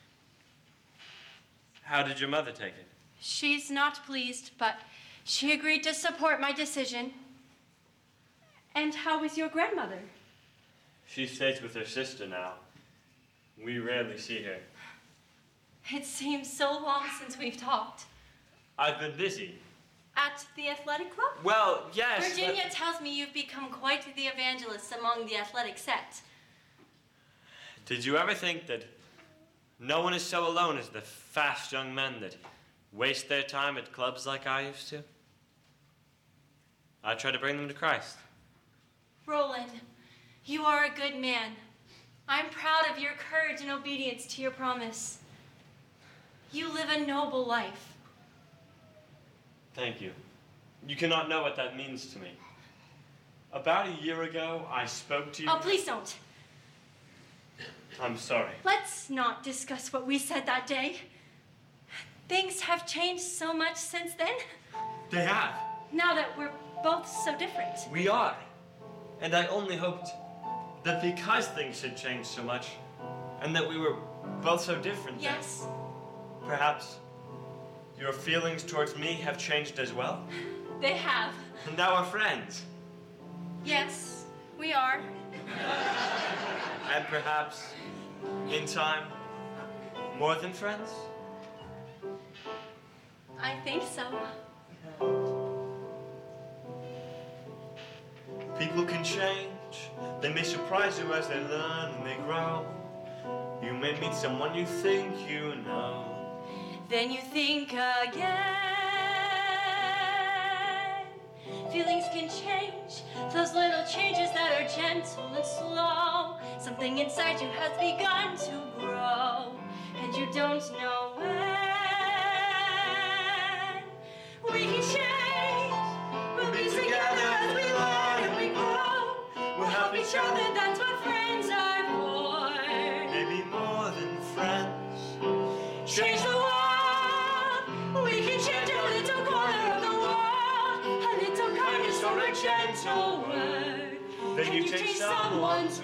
How did your mother take it? She's not pleased, but she agreed to support my decision. And how is your grandmother? She stays with her sister now. We rarely see her. It seems so long since we've talked. I've been busy. At the athletic club? Well, yes. Virginia tells me you've become quite the evangelist among the athletic set. Did you ever think that no one is so alone as the fast young men that waste their time at clubs like I used to? I try to bring them to Christ. Roland, you are a good man. I'm proud of your courage and obedience to your promise. You live a noble life. Thank you. You cannot know what that means to me. About a year ago, I spoke to you. Oh, please don't. I'm sorry. Let's not discuss what we said that day. Things have changed so much since then. They have. Now that we're both so different. We are. And I only hoped that because things had changed so much, and that we were both so different, Yes. perhaps your feelings towards me have changed as well? They have. And now we're friends. Yes, we are. And perhaps, in time, more than friends? I think so. People can change. They may surprise you as they learn and they grow. You may meet someone you think you know. Then you think again. Feelings can change. Those little changes that are gentle and slow. Something inside you has begun to grow. And you don't know when. We can change. We'll be together as we learn and we grow. We'll help each other, that's what friends are for. Maybe more than friends. Change the world. We can change a little corner of the world. A little kindness or a gentle word. Then you change someone's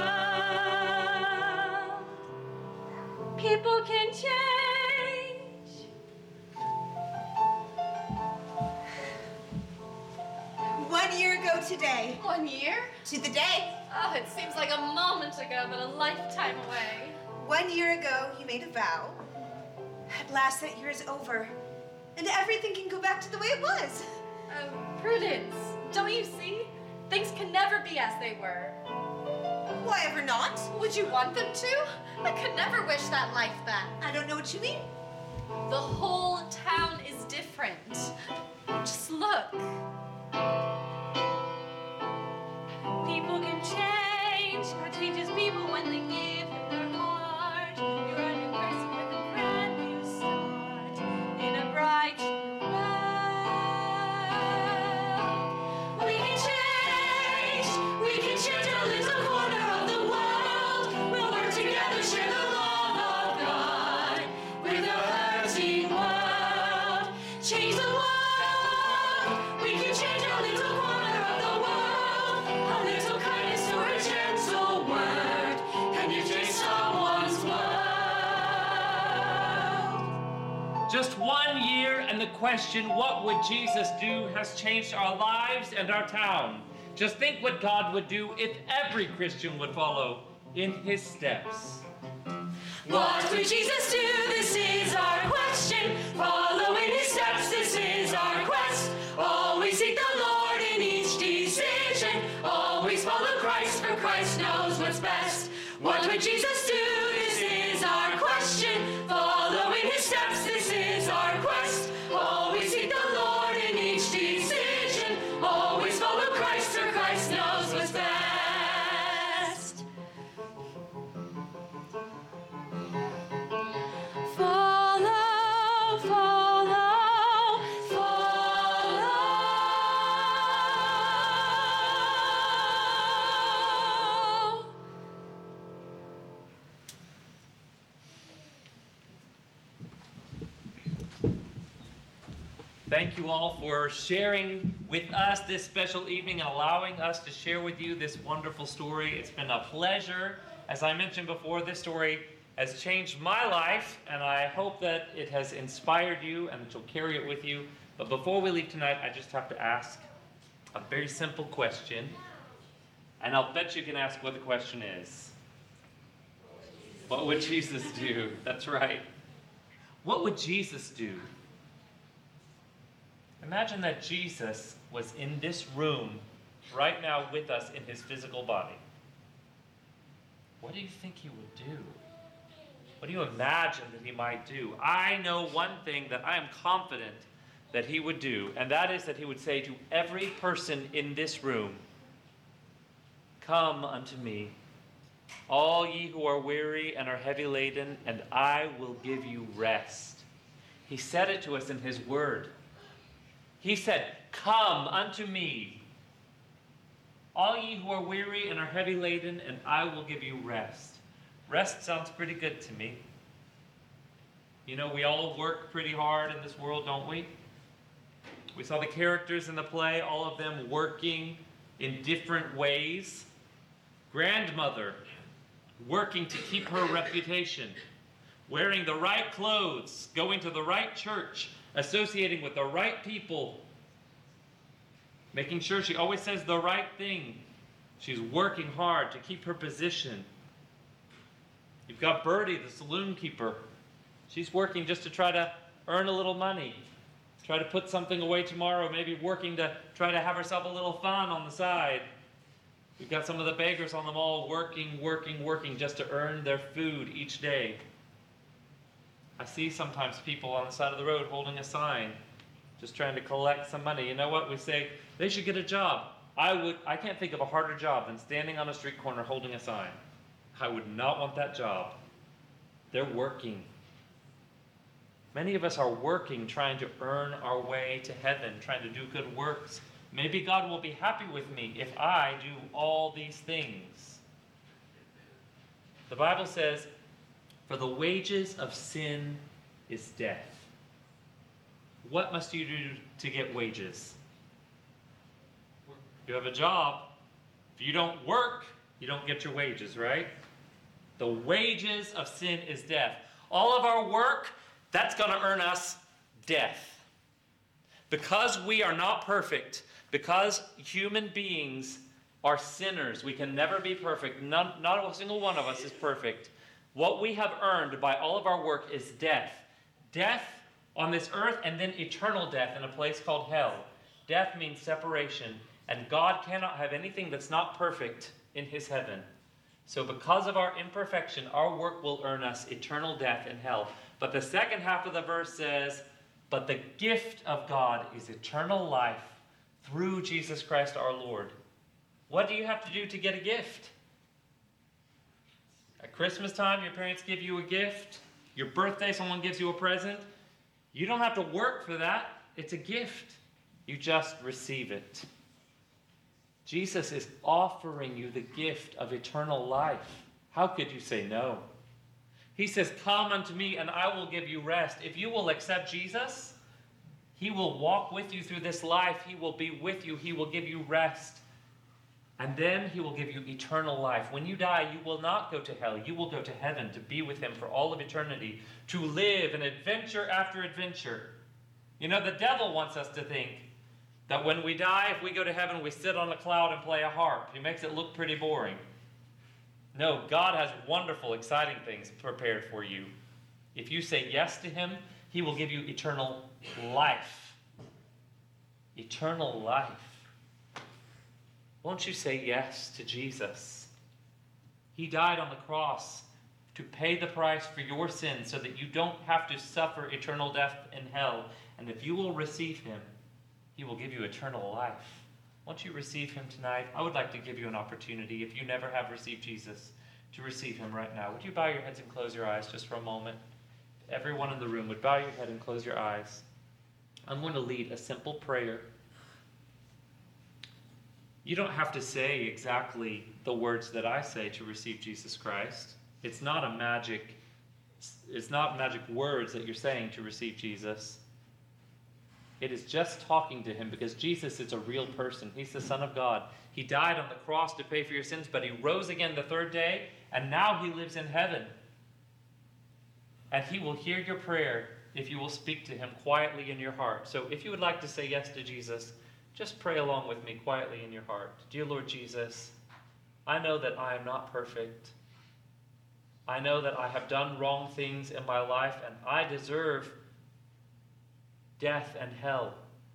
world. People can change. One year ago today. 1 year? To the day. Oh, it seems like a moment ago, but a lifetime away. 1 year ago, you made a vow. At last, that year is over. And everything can go back to the way it was. Prudence, don't you see? Things can never be as they were. Why ever not? Would you want them to? I could never wish that life back. I don't know what you mean. The whole town is different. Just look. People can change. God changes people when they give him their heart. You're a new person with a brand new start in a bright new world. We can change. We can change a little corner of the world. We'll work together, share the love of God with a hurting world. year and the question, what would Jesus do, has changed our lives and our town. Just think what God would do if every Christian would follow in his steps. What would Jesus do? This is our question. Follow in his steps, this is our quest. Always seek the Lord in each decision. Always follow Christ, for Christ knows what's best. What would Jesus do? This is our question. Follow in his steps, this is our quest. Always seek the Lord in each decision. Always follow Christ, for Christ knows what's best. Follow, follow, follow. Thank you all for sharing with us this special evening and allowing us to share with you this wonderful story. It's been a pleasure. As I mentioned before, this story has changed my life, and I hope that it has inspired you and that you'll carry it with you. But before we leave tonight, I just have to ask a very simple question, and I'll bet you can ask what the question is. What would Jesus do? That's right. What would Jesus do? Imagine that Jesus was in this room right now with us in his physical body. What do you think he would do? What do you imagine that he might do? I know one thing that I am confident that he would do, and that is that he would say to every person in this room, "Come unto me, all ye who are weary and are heavy laden, and I will give you rest." He said it to us in his word. He said, "Come unto me, all ye who are weary and are heavy laden, and I will give you rest." Rest sounds pretty good to me. You know, we all work pretty hard in this world, don't we? We saw the characters in the play, all of them working in different ways. Grandmother, working to keep her reputation, wearing the right clothes, going to the right church, associating with the right people, making sure she always says the right thing. She's working hard to keep her position. You've got Bertie, the saloon keeper. She's working just to try to earn a little money, try to put something away tomorrow, maybe working to try to have herself a little fun on the side. We've got some of the beggars on the mall working just to earn their food each day. I see sometimes people on the side of the road holding a sign, just trying to collect some money. You know what? We say, they should get a job. I can't think of a harder job than standing on a street corner holding a sign. I would not want that job. They're working. Many of us are working, trying to earn our way to heaven, trying to do good works. Maybe God will be happy with me if I do all these things. The Bible says, "For the wages of sin is death." What must you do to get wages? You have a job. If you don't work, you don't get your wages, right? The wages of sin is death. All of our work, that's going to earn us death. Because we are not perfect, because human beings are sinners, we can never be perfect. Not a single one of us is perfect. What we have earned by all of our work is death. Death on this earth, and then eternal death in a place called hell. Death means separation, and God cannot have anything that's not perfect in his heaven. So because of our imperfection, our work will earn us eternal death in hell. But the second half of the verse says, "But the gift of God is eternal life through Jesus Christ our Lord." What do you have to do to get a gift? At Christmas time, your parents give you a gift. Your birthday, someone gives you a present. You don't have to work for that. It's a gift. You just receive it. Jesus is offering you the gift of eternal life. How could you say no? He says, "Come unto me and I will give you rest." If you will accept Jesus, he will walk with you through this life. He will be with you. He will give you rest. And then he will give you eternal life. When you die, you will not go to hell. You will go to heaven to be with him for all of eternity, to live an adventure after adventure. You know, the devil wants us to think that when we die, if we go to heaven, we sit on a cloud and play a harp. He makes it look pretty boring. No, God has wonderful, exciting things prepared for you. If you say yes to him, he will give you eternal life. Eternal life. Won't you say yes to Jesus? He died on the cross to pay the price for your sins so that you don't have to suffer eternal death in hell. And if you will receive him, he will give you eternal life. Won't you receive him tonight? I would like to give you an opportunity, if you never have received Jesus, to receive him right now. Would you bow your heads and close your eyes just for a moment? Everyone in the room would bow your head and close your eyes. I'm going to lead a simple prayer. You don't have to say exactly the words that I say to receive Jesus Christ. It's not magic words that you're saying to receive Jesus. It is just talking to him, because Jesus is a real person. He's the Son of God. He died on the cross to pay for your sins, but he rose again the third day, and now he lives in heaven. And he will hear your prayer if you will speak to him quietly in your heart. So if you would like to say yes to Jesus, just pray along with me quietly in your heart. Dear Lord Jesus, I know that I am not perfect. I know that I have done wrong things in my life, and I deserve death and hell.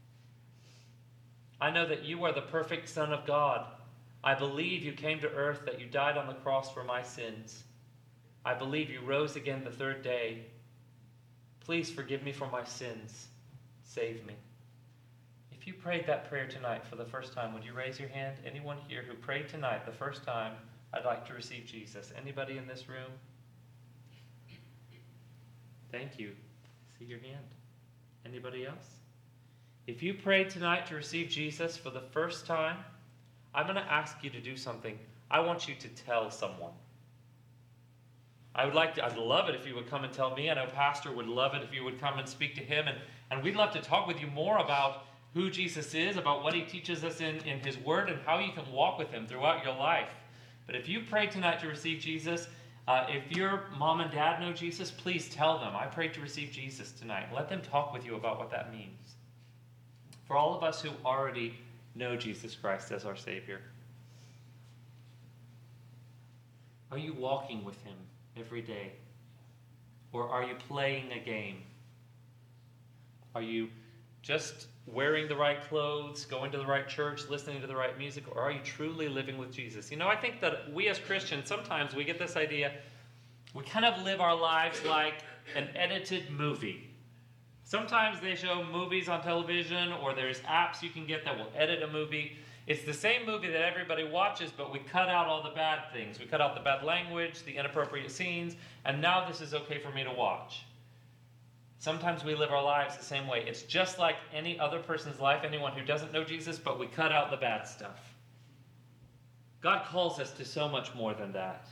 I know that you are the perfect Son of God. I believe you came to earth, that you died on the cross for my sins. I believe you rose again the third day. Please forgive me for my sins. Save me. If you prayed that prayer tonight for the first time, would you raise your hand? Anyone here who prayed tonight the first time, I'd like to receive Jesus. Anybody in this room? Thank you. See your hand. Anybody else? If you prayed tonight to receive Jesus for the first time, I'm going to ask you to do something. I want you to tell someone. I'd love it if you would come and tell me. I know Pastor would love it if you would come and speak to him. And we'd love to talk with you more about who Jesus is, about what he teaches us in his word, and how you can walk with him throughout your life. But if you prayed tonight to receive Jesus, if your mom and dad know Jesus, please tell them, I prayed to receive Jesus tonight. Let them talk with you about what that means. For all of us who already know Jesus Christ as our Savior, are you walking with him every day? Or are you playing a game? Are you just wearing the right clothes, going to the right church, listening to the right music, or are you truly living with Jesus? You know, I think that we as Christians, sometimes we get this idea, we kind of live our lives like an edited movie. Sometimes they show movies on television, or there's apps you can get that will edit a movie. It's the same movie that everybody watches, but we cut out all the bad things. We cut out the bad language, the inappropriate scenes, and now this is okay for me to watch. Sometimes we live our lives the same way. It's just like any other person's life, anyone who doesn't know Jesus, but we cut out the bad stuff. God calls us to so much more than that.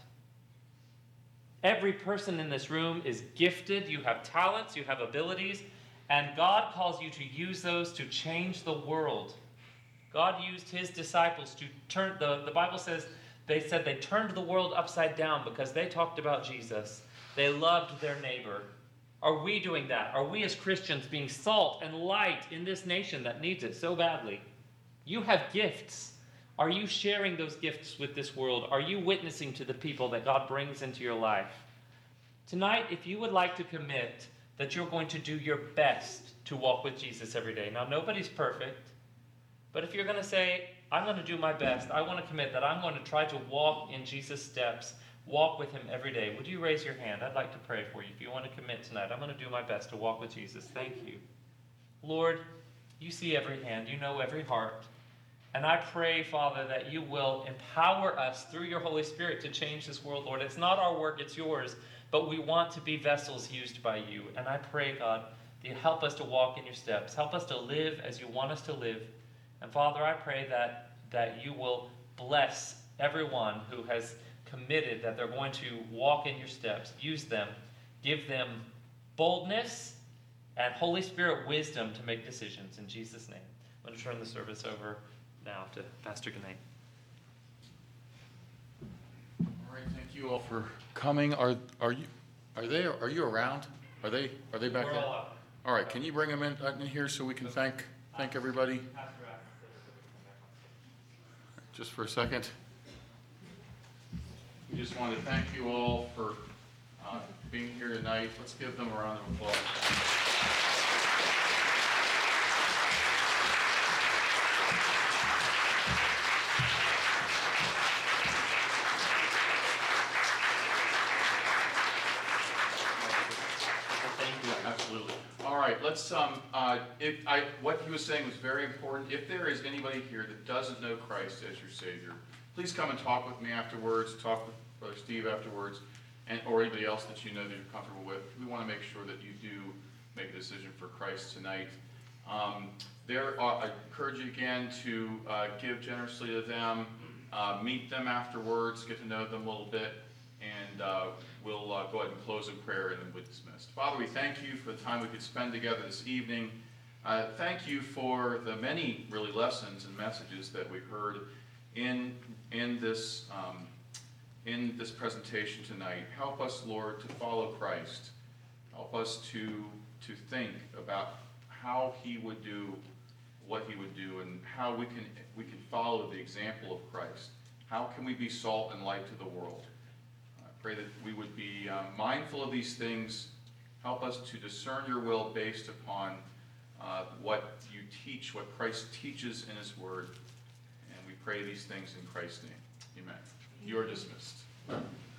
Every person in this room is gifted. You have talents, you have abilities, and God calls you to use those to change the world. God used his disciples to turn, the Bible says, they said they turned the world upside down because they talked about Jesus. They loved their neighbor. Are we doing that? Are we as Christians being salt and light in this nation that needs it so badly? You have gifts. Are you sharing those gifts with this world? Are you witnessing to the people that God brings into your life? Tonight, if you would like to commit that you're going to do your best to walk with Jesus every day. Now, nobody's perfect, but if you're going to say, I'm going to do my best, I want to commit that I'm going to try to walk in Jesus' steps, walk with him every day. Would you raise your hand? I'd like to pray for you. If you want to commit tonight, I'm going to do my best to walk with Jesus. Thank you. Lord, you see every hand. You know every heart. And I pray, Father, that you will empower us through your Holy Spirit to change this world, Lord. It's not our work, it's yours. But we want to be vessels used by you. And I pray, God, that you help us to walk in your steps. Help us to live as you want us to live. And Father, I pray that you will bless everyone who has committed that they're going to walk in your steps. Use them. Give them boldness and Holy Spirit wisdom to make decisions. In Jesus' name. I'm going to turn the service over now to Pastor Gane. All right, thank you all for coming. Are you around? Are they back We're there? all out. All right, can you bring them in here so we can thank everybody? Just for a second. We just want to thank you all for being here tonight. Let's give them a round of applause. Absolutely. All right, let's, what he was saying was very important. If there is anybody here that doesn't know Christ as your Savior, please come and talk with me afterwards, talk with Brother Steve afterwards, or anybody else that you know that you're comfortable with. We want to make sure that you do make a decision for Christ tonight. I encourage you again to give generously to them, meet them afterwards, get to know them a little bit, and we'll go ahead and close in prayer and then we're dismissed. Father, we thank you for the time we could spend together this evening. Thank you for the many really lessons and messages that we heard in this presentation tonight. Help us, Lord, to follow Christ. Help us to think about how he would do what he would do and how we can follow the example of Christ. How can we be salt and light to the world? I pray that we would be mindful of these things. Help us to discern your will based upon what you teach, what Christ teaches in his word. And we pray these things in Christ's name. Amen. You are dismissed.